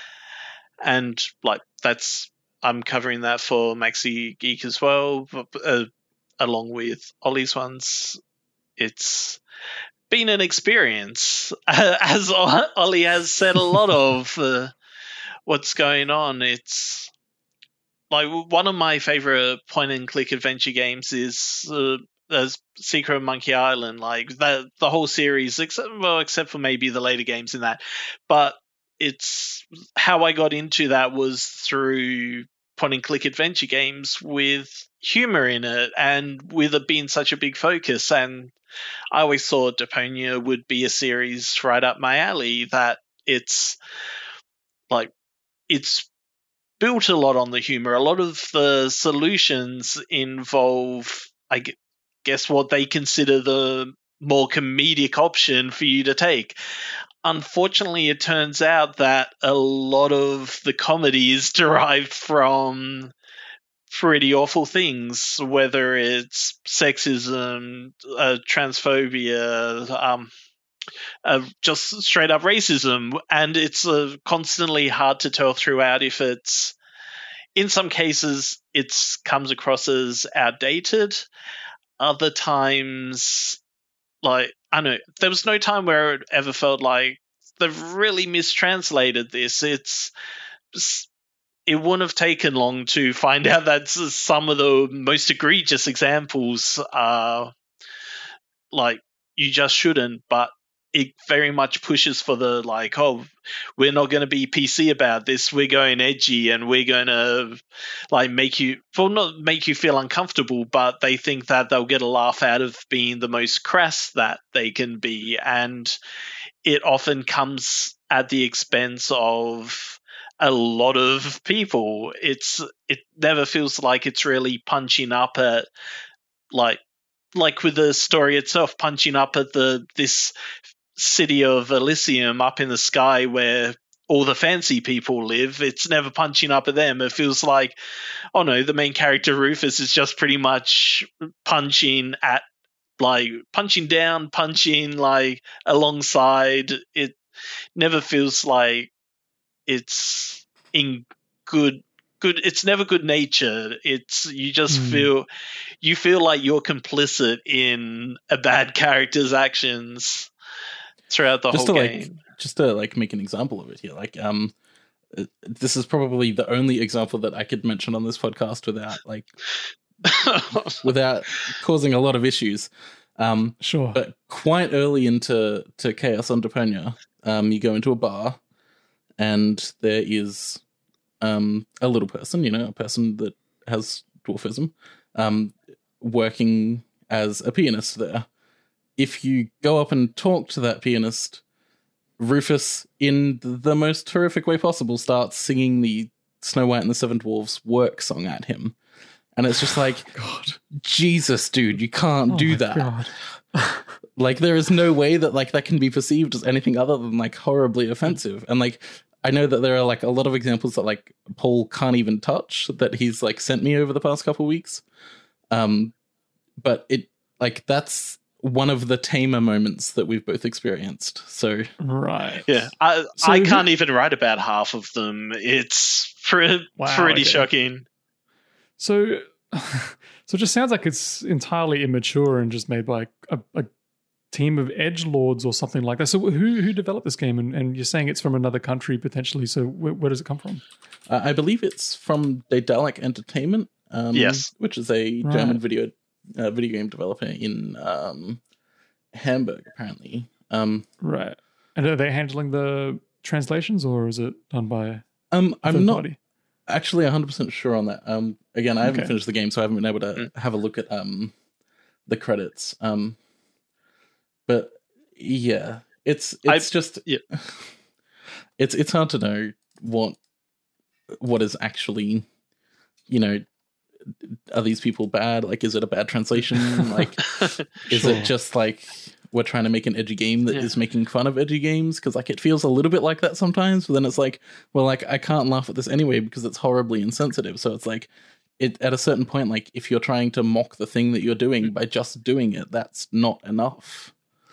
And like that's. I'm covering that for Maxi Geek as well, uh, along with Ollie's ones. It's been an experience, as Ollie has said a lot of uh, what's going on. It's like one of my favorite point-and-click adventure games is uh, as Secret of Monkey Island. Like the the whole series, except well, except for maybe the later games in that, but it's how I got into that was through point-and-click adventure games with humor in it, and with it being such a big focus. And I always thought Deponia would be a series right up my alley, that it's like it's built a lot on the humor. A lot of the solutions involve, I guess, what they consider the more comedic option for you to take. Unfortunately, it turns out that a lot of the comedy is derived from pretty awful things, whether it's sexism, uh, transphobia, um, uh, just straight up racism. And it's uh, constantly hard to tell throughout if it's, in some cases, it comes across as outdated. Other times, like, I don't know, there was no time where it ever felt like they've really mistranslated this. It's it wouldn't have taken long to find out that some of the most egregious examples are like, you just shouldn't, but it very much pushes for the like, oh, we're not going to be P C about this. We're going edgy, and we're going to like make you, well, not make you feel uncomfortable, but they think that they'll get a laugh out of being the most crass that they can be. And it often comes at the expense of a lot of people. It's, it never feels like it's really punching up at like, like with the story itself, punching up at the, this city of Elysium up in the sky where all the fancy people live. It's never punching up at them. It feels like, oh no, the main character Rufus is just pretty much punching at, like, punching down, punching like alongside. It never feels like it's in good good it's never good natured. It's, you just mm. feel you feel like you're complicit in a bad character's actions throughout the just whole to game. Like, just to like make an example of it here, like um, this is probably the only example that I could mention on this podcast without like without causing a lot of issues. Um, sure. But quite early into to Chaos on Deponia, um, you go into a bar, and there is um a little person, you know, a person that has dwarfism, um, working as a pianist there. If you go up and talk to that pianist, Rufus, in the most horrific way possible, starts singing the Snow White and the Seven Dwarfs work song at him. And it's just like, God. Jesus, dude, you can't Oh do my that. God. Like, there is no way that, like, that can be perceived as anything other than, like, horribly offensive. And, like, I know that there are, like, a lot of examples that, like, Paul can't even touch that he's, like, sent me over the past couple weeks. Um, but it, like, that's one of the tamer moments that we've both experienced. So, Right. Yeah, I, So I who- can't even write about half of them. It's pre- Wow, pretty okay. shocking. So, so it just sounds like it's entirely immature and just made by a, a team of edgelords or something like that. So, who who developed this game? And, and you're saying it's from another country potentially. So, where, where does it come from? uh, I believe it's from Daedalic Entertainment. Um, Yes. Which is a Right. German video uh, video game developer in um, Hamburg, apparently. Um, Right. And are they handling the translations, or is it done by a um, third I'm not party? actually one hundred percent sure on that. Um, again, I haven't Okay. finished the game, so I haven't been able to Mm. have a look at um, the credits. Um, but yeah, it's it's I- just yeah. it's it's hard to know what what is actually, you know, are these people bad? Like, is it a bad translation? Like, is Sure. it just like we're trying to make an edgy game that is Yeah. making fun of edgy games? Because like it feels a little bit like that sometimes, but then it's like, well, like I can't laugh at this anyway because it's horribly insensitive. So it's like, it at a certain point, like if you're trying to mock the thing that you're doing by just doing it, that's not enough.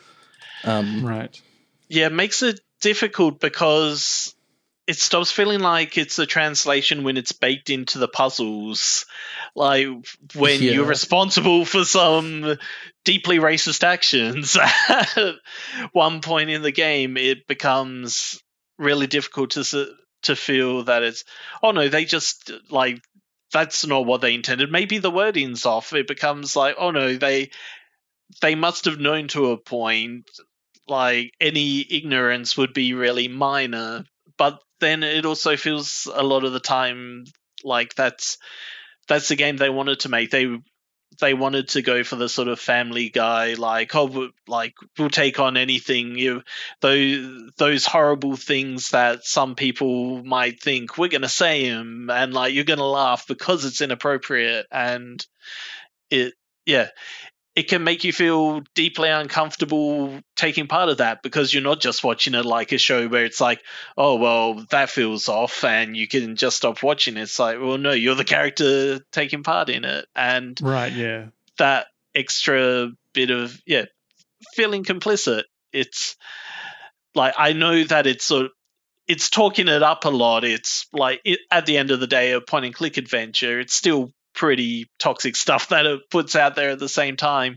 Um, Right. Yeah, it makes it difficult because it stops feeling like it's a translation when it's baked into the puzzles. Like when Yeah. you're responsible for some deeply racist actions at one point in the game, it becomes really difficult to s- to feel that it's, oh no, they just like, that's not what they intended. Maybe the wording's off. It becomes like, oh no, they they must have known to a point. Like any ignorance would be really minor, but then it also feels a lot of the time like that's that's the game they wanted to make. They they wanted to go for the sort of Family Guy, like, oh, w- like we'll take on anything. You those those horrible things that some people might think we're gonna say them, and like you're gonna laugh because it's inappropriate, and it yeah. It can make you feel deeply uncomfortable taking part of that because you're not just watching it like a show where it's like, oh, well, that feels off and you can just stop watching it. It's like, well, no, you're the character taking part in it. And Right. Yeah. that extra bit of, yeah, feeling complicit. It's like, I know that it's sort of, it's talking it up a lot. It's like, it, at the end of the day, a point and click adventure. It's still pretty toxic stuff that it puts out there at the same time.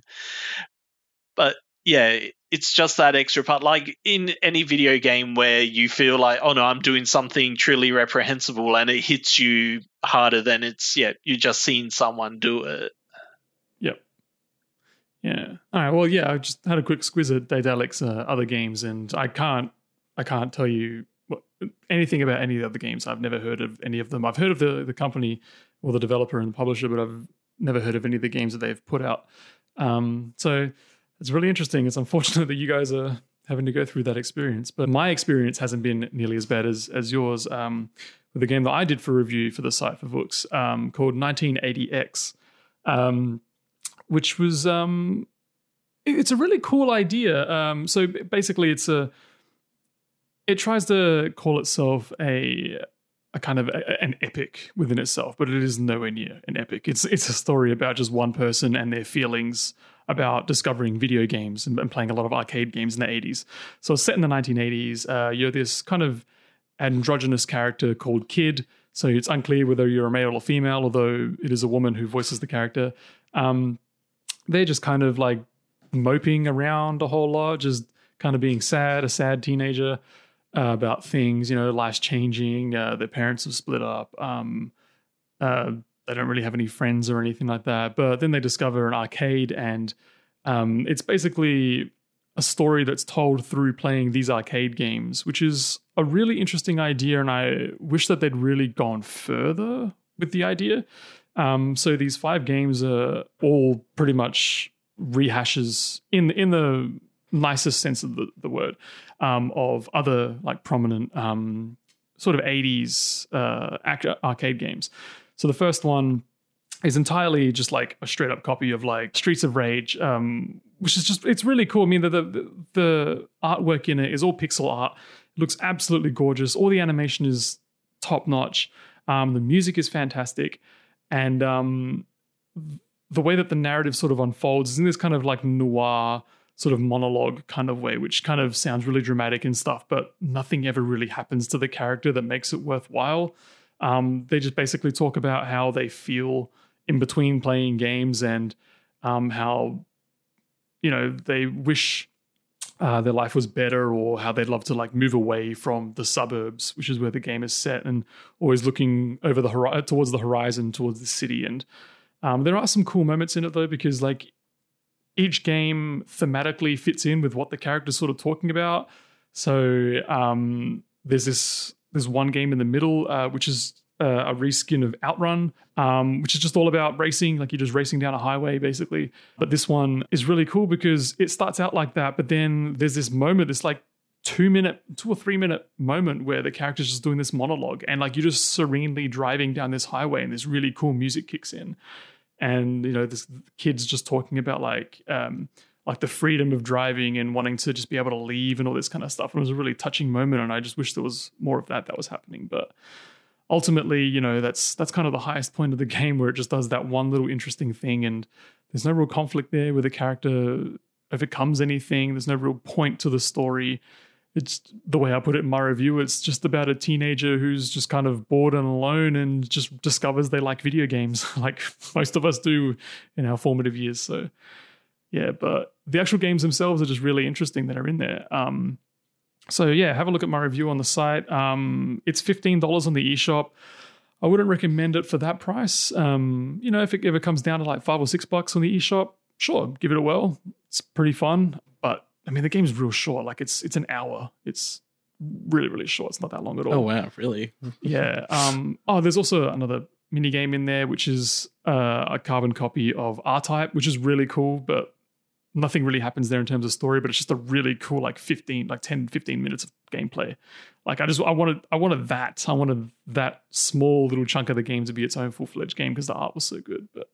But yeah, it's just that extra part. Like in any video game where you feel like, oh no, I'm doing something truly reprehensible and it hits you harder than it's, yeah, you just seen someone do it. Yep. Yeah. All right. Well, yeah. I just had a quick squiz at Daedalic's uh, other games, and I can't, I can't tell you what, anything about any of the other games. I've never heard of any of them. I've heard of the the company or the developer and the publisher, but I've never heard of any of the games that they've put out. Um, so it's really interesting. It's unfortunate that you guys are having to go through that experience, but my experience hasn't been nearly as bad as as yours. Um, with a game that I did for review for the site for books um, called nineteen eighty X. Um, which was um it's a really cool idea. Um so basically it's a it tries to call itself a a kind of a, an epic within itself, but it is nowhere near an epic. It's it's a story about just one person and their feelings about discovering video games and, and playing a lot of arcade games in the eighties. So it's set in the nineteen eighties. Uh, you're this kind of androgynous character called Kid. So it's unclear whether you're a male or female, although it is a woman who voices the character. Um, they're just kind of like moping around a whole lot, just kind of being sad, a sad teenager uh, about things, you know, life's changing, uh, their parents have split up, um, uh, they don't really have any friends or anything like that. But then they discover an arcade, and um, it's basically a story that's told through playing these arcade games, which is a really interesting idea, and I wish that they'd really gone further with the idea. Um, so these five games are all pretty much rehashes in in the nicest sense of the, the word, um, of other like prominent um, sort of eighties uh, arcade games. So the first one is entirely just like a straight up copy of like Streets of Rage, um, which is just, it's really cool. I mean, the, the the artwork in it is all pixel art. It looks absolutely gorgeous. All the animation is top notch. Um, the music is fantastic. And um, the way that the narrative sort of unfolds is in this kind of like noir sort of monologue kind of way, which kind of sounds really dramatic and stuff, but nothing ever really happens to the character that makes it worthwhile. Um, they just basically talk about how they feel in between playing games and um, how, you know, they wish uh, their life was better, or how they'd love to like move away from the suburbs, which is where the game is set, and always looking over the hori- towards the horizon, towards the city. And um, there are some cool moments in it though, because like each game thematically fits in with what the character's sort of talking about. So um, there's this there's one game in the middle, uh, which is uh, a reskin of Outrun, um, which is just all about racing, like you're just racing down a highway basically. But this one is really cool because it starts out like that, but then there's this moment, this like two minute, two or three minute moment where the character's just doing this monologue, and like you're just serenely driving down this highway, and this really cool music kicks in. And, you know, this kid's just talking about like um, like the freedom of driving and wanting to just be able to leave and all this kind of stuff. And it was a really touching moment, and I just wish there was more of that that was happening. But ultimately, you know, that's that's kind of the highest point of the game, where it just does that one little interesting thing, and there's no real conflict there with the character overcomes anything. There's no real point to the story. It's the way I put it in my review. It's just about a teenager who's just kind of bored and alone and just discovers they like video games, like most of us do in our formative years. So, yeah, but the actual games themselves are just really interesting that are in there. Um, so, yeah, have a look at my review on the site. Um, it's fifteen dollars on the eShop. I wouldn't recommend it for that price. Um, you know, if it ever comes down to like five or six bucks on the eShop, sure, give it a whirl. It's pretty fun, but I mean, the game's real short. Like it's it's an hour. It's really, really short. It's not that long at all. Oh, wow. Really? Yeah. Um, oh, there's also another mini game in there, which is uh, a carbon copy of R-Type, which is really cool, but nothing really happens there in terms of story, but it's just a really cool, like fifteen, like ten, fifteen minutes of gameplay. Like I just, I wanted, I wanted that. I wanted that small little chunk of the game to be its own full-fledged game because the art was so good. But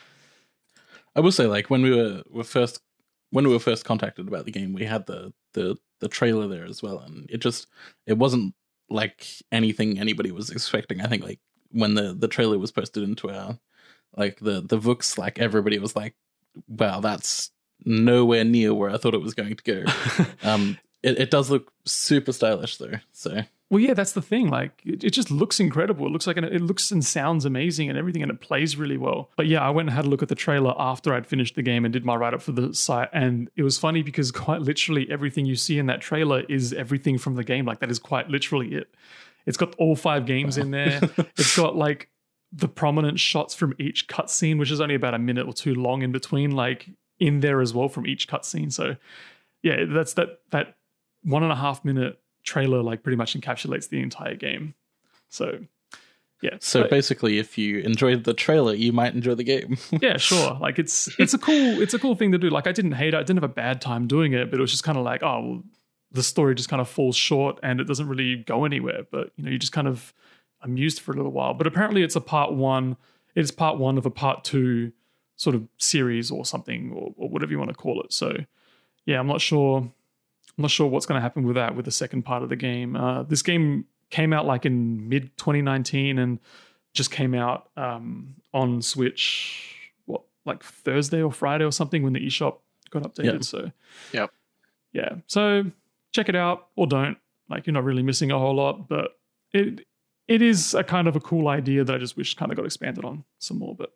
I will say, like, when we were, were first When we were first contacted about the game, we had the, the the trailer there as well, and it just it wasn't like anything anybody was expecting. I think like when the, the trailer was posted into our like the the Vooks, like everybody was like, "Wow, that's nowhere near where I thought it was going to go." um, it, it does look super stylish though, so. Well, yeah, that's the thing. Like, it, it just looks incredible. It looks like an, it looks and sounds amazing and everything, and it plays really well. But yeah, I went and had a look at the trailer after I'd finished the game and did my write-up for the site, and it was funny because quite literally everything you see in that trailer is everything from the game. Like, that is quite literally it. It's got all five games wow. in there. It's got like the prominent shots from each cutscene, which is only about a minute or two long in between, like in there as well from each cutscene. So yeah, that's that that one and a half minute trailer like pretty much encapsulates the entire game. So yeah. So but, basically if you enjoyed the trailer, you might enjoy the game. Yeah, sure. Like it's it's a cool it's a cool thing to do. Like I didn't hate it. I didn't have a bad time doing it, but it was just kind of like, oh, well, the story just kind of falls short and it doesn't really go anywhere. But you know, you just kind of amused for a little while. But apparently it's a part one. It's part one of a part two sort of series or something, or, or whatever you want to call it. So yeah, I'm not sure I'm not sure what's going to happen with that with the second part of the game. Uh, this game came out like in mid twenty nineteen and just came out um, on Switch, what, like Thursday or Friday or something when the eShop got updated. Yep. So, yep. yeah. So check it out or don't. Like, you're not really missing a whole lot, but it it is a kind of a cool idea that I just wish kind of got expanded on some more. But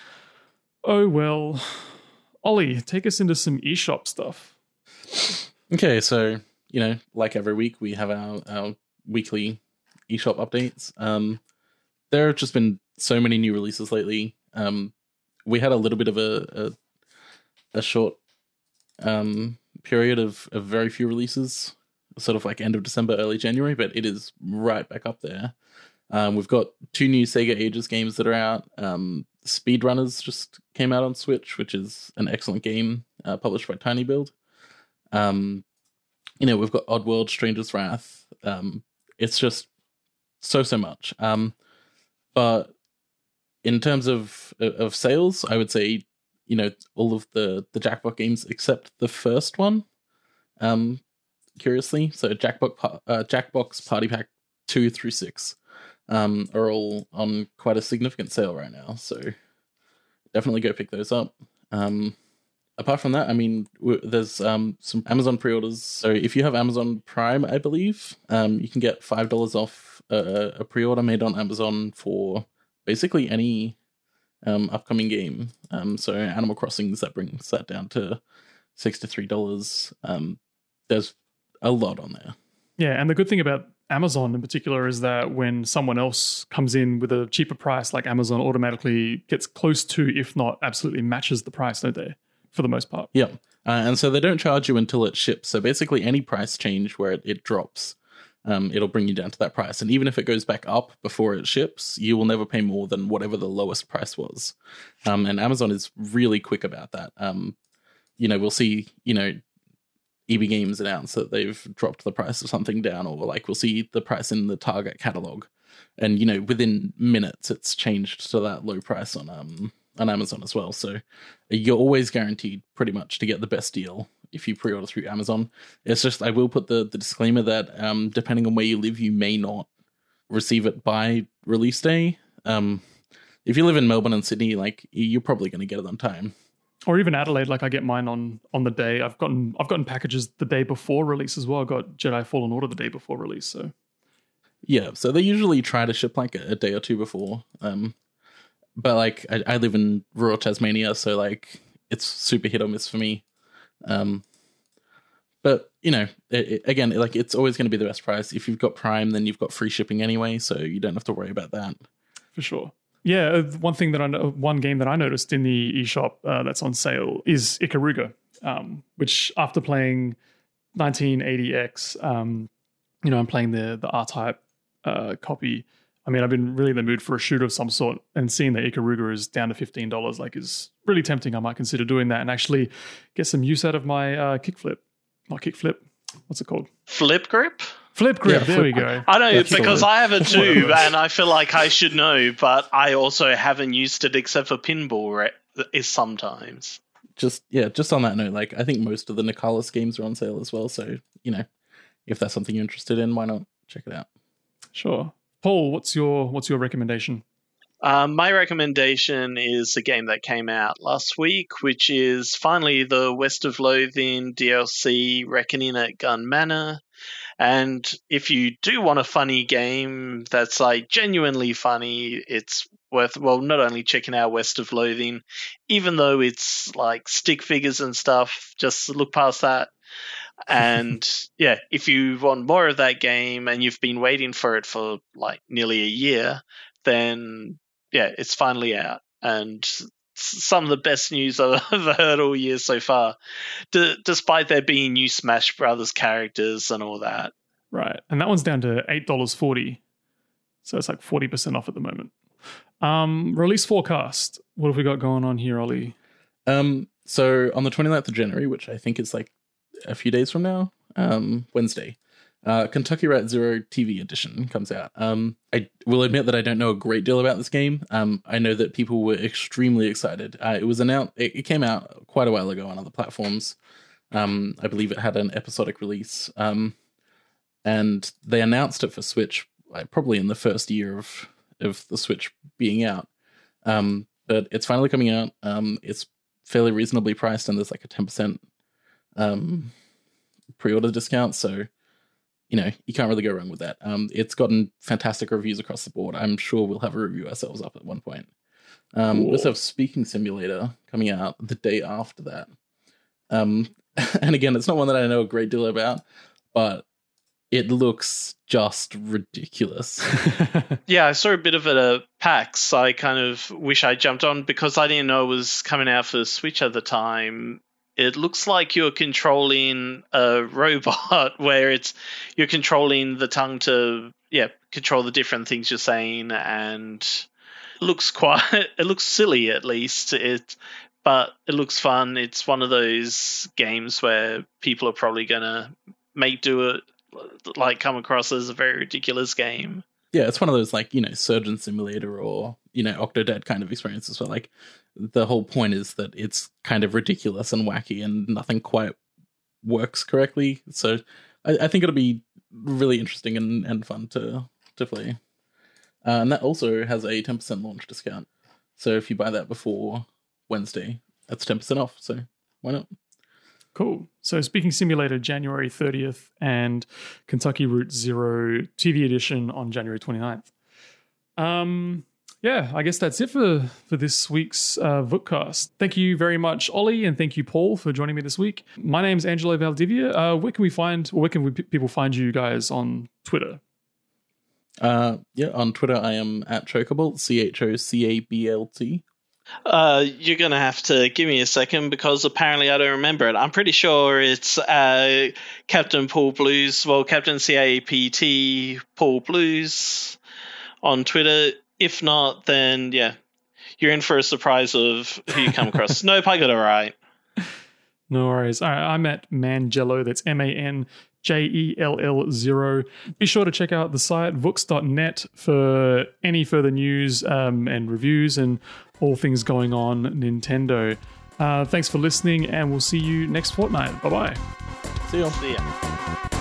oh well. Ollie, take us into some eShop stuff. Okay, so, you know, like every week, we have our, our weekly eShop updates. Um, there have just been so many new releases lately. Um, we had a little bit of a a, a short um, period of, of very few releases, sort of like end of December, early January, but it is right back up there. Um, we've got two new Sega Ages games that are out. Um, Speedrunners just came out on Switch, which is an excellent game uh, published by Tiny Build. Um, you know, we've got Oddworld, Stranger's Wrath. Um, it's just so, so much. Um, but in terms of of sales, I would say, you know, all of the, the Jackbox games except the first one, um, curiously. So Jackbox, uh, Jackbox Party Pack two through six um, are all on quite a significant sale right now. So definitely go pick those up. Um, apart from that, I mean, w- there's um, some Amazon pre-orders. So if you have Amazon Prime, I believe, um, you can get five dollars off a, a pre-order made on Amazon for basically any um, upcoming game. Um, so Animal Crossings, that brings that down to sixty-three dollars. Um, there's a lot on there. Yeah, and the good thing about Amazon in particular is that when someone else comes in with a cheaper price, like Amazon automatically gets close to, if not absolutely matches the price, don't they? For the most part. Yeah. Uh, and so they don't charge you until it ships. So basically any price change where it, it drops, um, it'll bring you down to that price. And even if it goes back up before it ships, you will never pay more than whatever the lowest price was. Um, and Amazon is really quick about that. Um, you know, we'll see, you know, E B Games announce that they've dropped the price of something down, or like we'll see the price in the Target catalog, and you know within minutes it's changed to that low price on um on Amazon as well. So you're always guaranteed pretty much to get the best deal if you pre-order through Amazon. It's just I will put the the disclaimer that um depending on where you live, you may not receive it by release day. Um, if you live in Melbourne and Sydney, like you're probably going to get it on time. Or even Adelaide, like I get mine on on the day. I've gotten I've gotten packages the day before release as well. I got Jedi Fallen Order the day before release. So yeah, so they usually try to ship like a, a day or two before. Um, but like I, I live in rural Tasmania, so like it's super hit or miss for me. Um, but you know, it, it, again, like it's always going to be the best price. If you've got Prime, then you've got free shipping anyway, so you don't have to worry about that. For sure. Yeah, one thing that I know, one game that I noticed in the eShop uh, that's on sale is Ikaruga, um, which after playing nineteen eighty X, um, you know, I'm playing the the R-Type uh, copy. I mean, I've been really in the mood for a shooter of some sort, and seeing that Ikaruga is down to fifteen dollars, like, is really tempting. I might consider doing that and actually get some use out of my uh, kickflip. Not kickflip. What's it called? Flip grip? Flip grip, Yeah, there flip we grip. go. I know, That's because solid. I have it too, and I feel like I should know, but I also haven't used it except for pinball re- is sometimes. Just yeah, just on that note, like I think most of the Nicalis games are on sale as well. So you know, if that's something you're interested in, why not check it out? Sure. Paul, what's your what's your recommendation? Um, my recommendation is a game that came out last week, which is finally the West of Loathing D L C Reckoning at Gun Manor. And if you do want a funny game that's like genuinely funny, it's worth, well, not only checking out West of Loathing, even though it's like stick figures and stuff, just look past that. And yeah, if you want more of that game and you've been waiting for it for like nearly a year, then yeah, it's finally out. And some of the best news I've ever heard all year so far, D- despite there being new Smash Brothers characters and all that. Right. And that one's down to eight dollars forty. So it's like forty percent off at the moment. Um, release forecast. What have we got going on here, Ollie? Um, so on the twenty-ninth of January, which I think is like a few days from now, um, Wednesday, uh, Kentucky Route Zero T V edition comes out. Um, I will admit that I don't know a great deal about this game. Um, I know that people were extremely excited. Uh, it was announced, it, it came out quite a while ago on other platforms. Um, I believe it had an episodic release. Um, and they announced it for Switch, like, probably in the first year of, of the Switch being out. Um, but it's finally coming out. Um, it's fairly reasonably priced, and there's like a ten percent um, pre-order discount. So, you know, you can't really go wrong with that. Um, it's gotten fantastic reviews across the board. I'm sure we'll have a review ourselves up at one point. Um, Cool. We also have Speaking Simulator coming out the day after that. Um, and again, it's not one that I know a great deal about, but it looks just ridiculous. Yeah, I saw a bit of it at PAX. I kind of wish I jumped on because I didn't know it was coming out for Switch at the time. It looks like you're controlling a robot where it's you're controlling the tongue to yeah control the different things you're saying, and it looks quite it looks silly at least. It but it looks fun. It's one of those games where people are probably going to make do it, like come across as a very ridiculous game. Yeah, it's one of those, like, you know, Surgeon Simulator or, you know, Octodad kind of experiences where, like, the whole point is that it's kind of ridiculous and wacky and nothing quite works correctly. So I, I think it'll be really interesting and, and fun to, to play. Uh, and that also has a ten percent launch discount. So if you buy that before Wednesday, that's ten percent off. So why not? Cool. So Speaking Simulator, January thirtieth, and Kentucky Route Zero T V edition on January twenty-ninth. Um, yeah, I guess that's it for, for this week's uh, Vookcast. Thank you very much, Ollie, and thank you, Paul, for joining me this week. My name's Angelo Valdivia. Uh, where can we find, or where can we, people find you guys on Twitter? Uh, yeah, on Twitter I am at Chocobalt, C H O C A B L T. Uh, you're going to have to give me a second because apparently I don't remember it. I'm pretty sure it's uh, Captain Paul Blues, well, Captain C A P T Paul Blues on Twitter. If not, then, yeah, you're in for a surprise of who you come across. Nope, I got it right. No worries. All right, I'm at Manjello. That's M A N J E L L zero. Be sure to check out the site, vooks dot net, for any further news um, and reviews and all things going on Nintendo. Uh, thanks for listening, and we'll see you next fortnight. Bye-bye. See ya. See ya.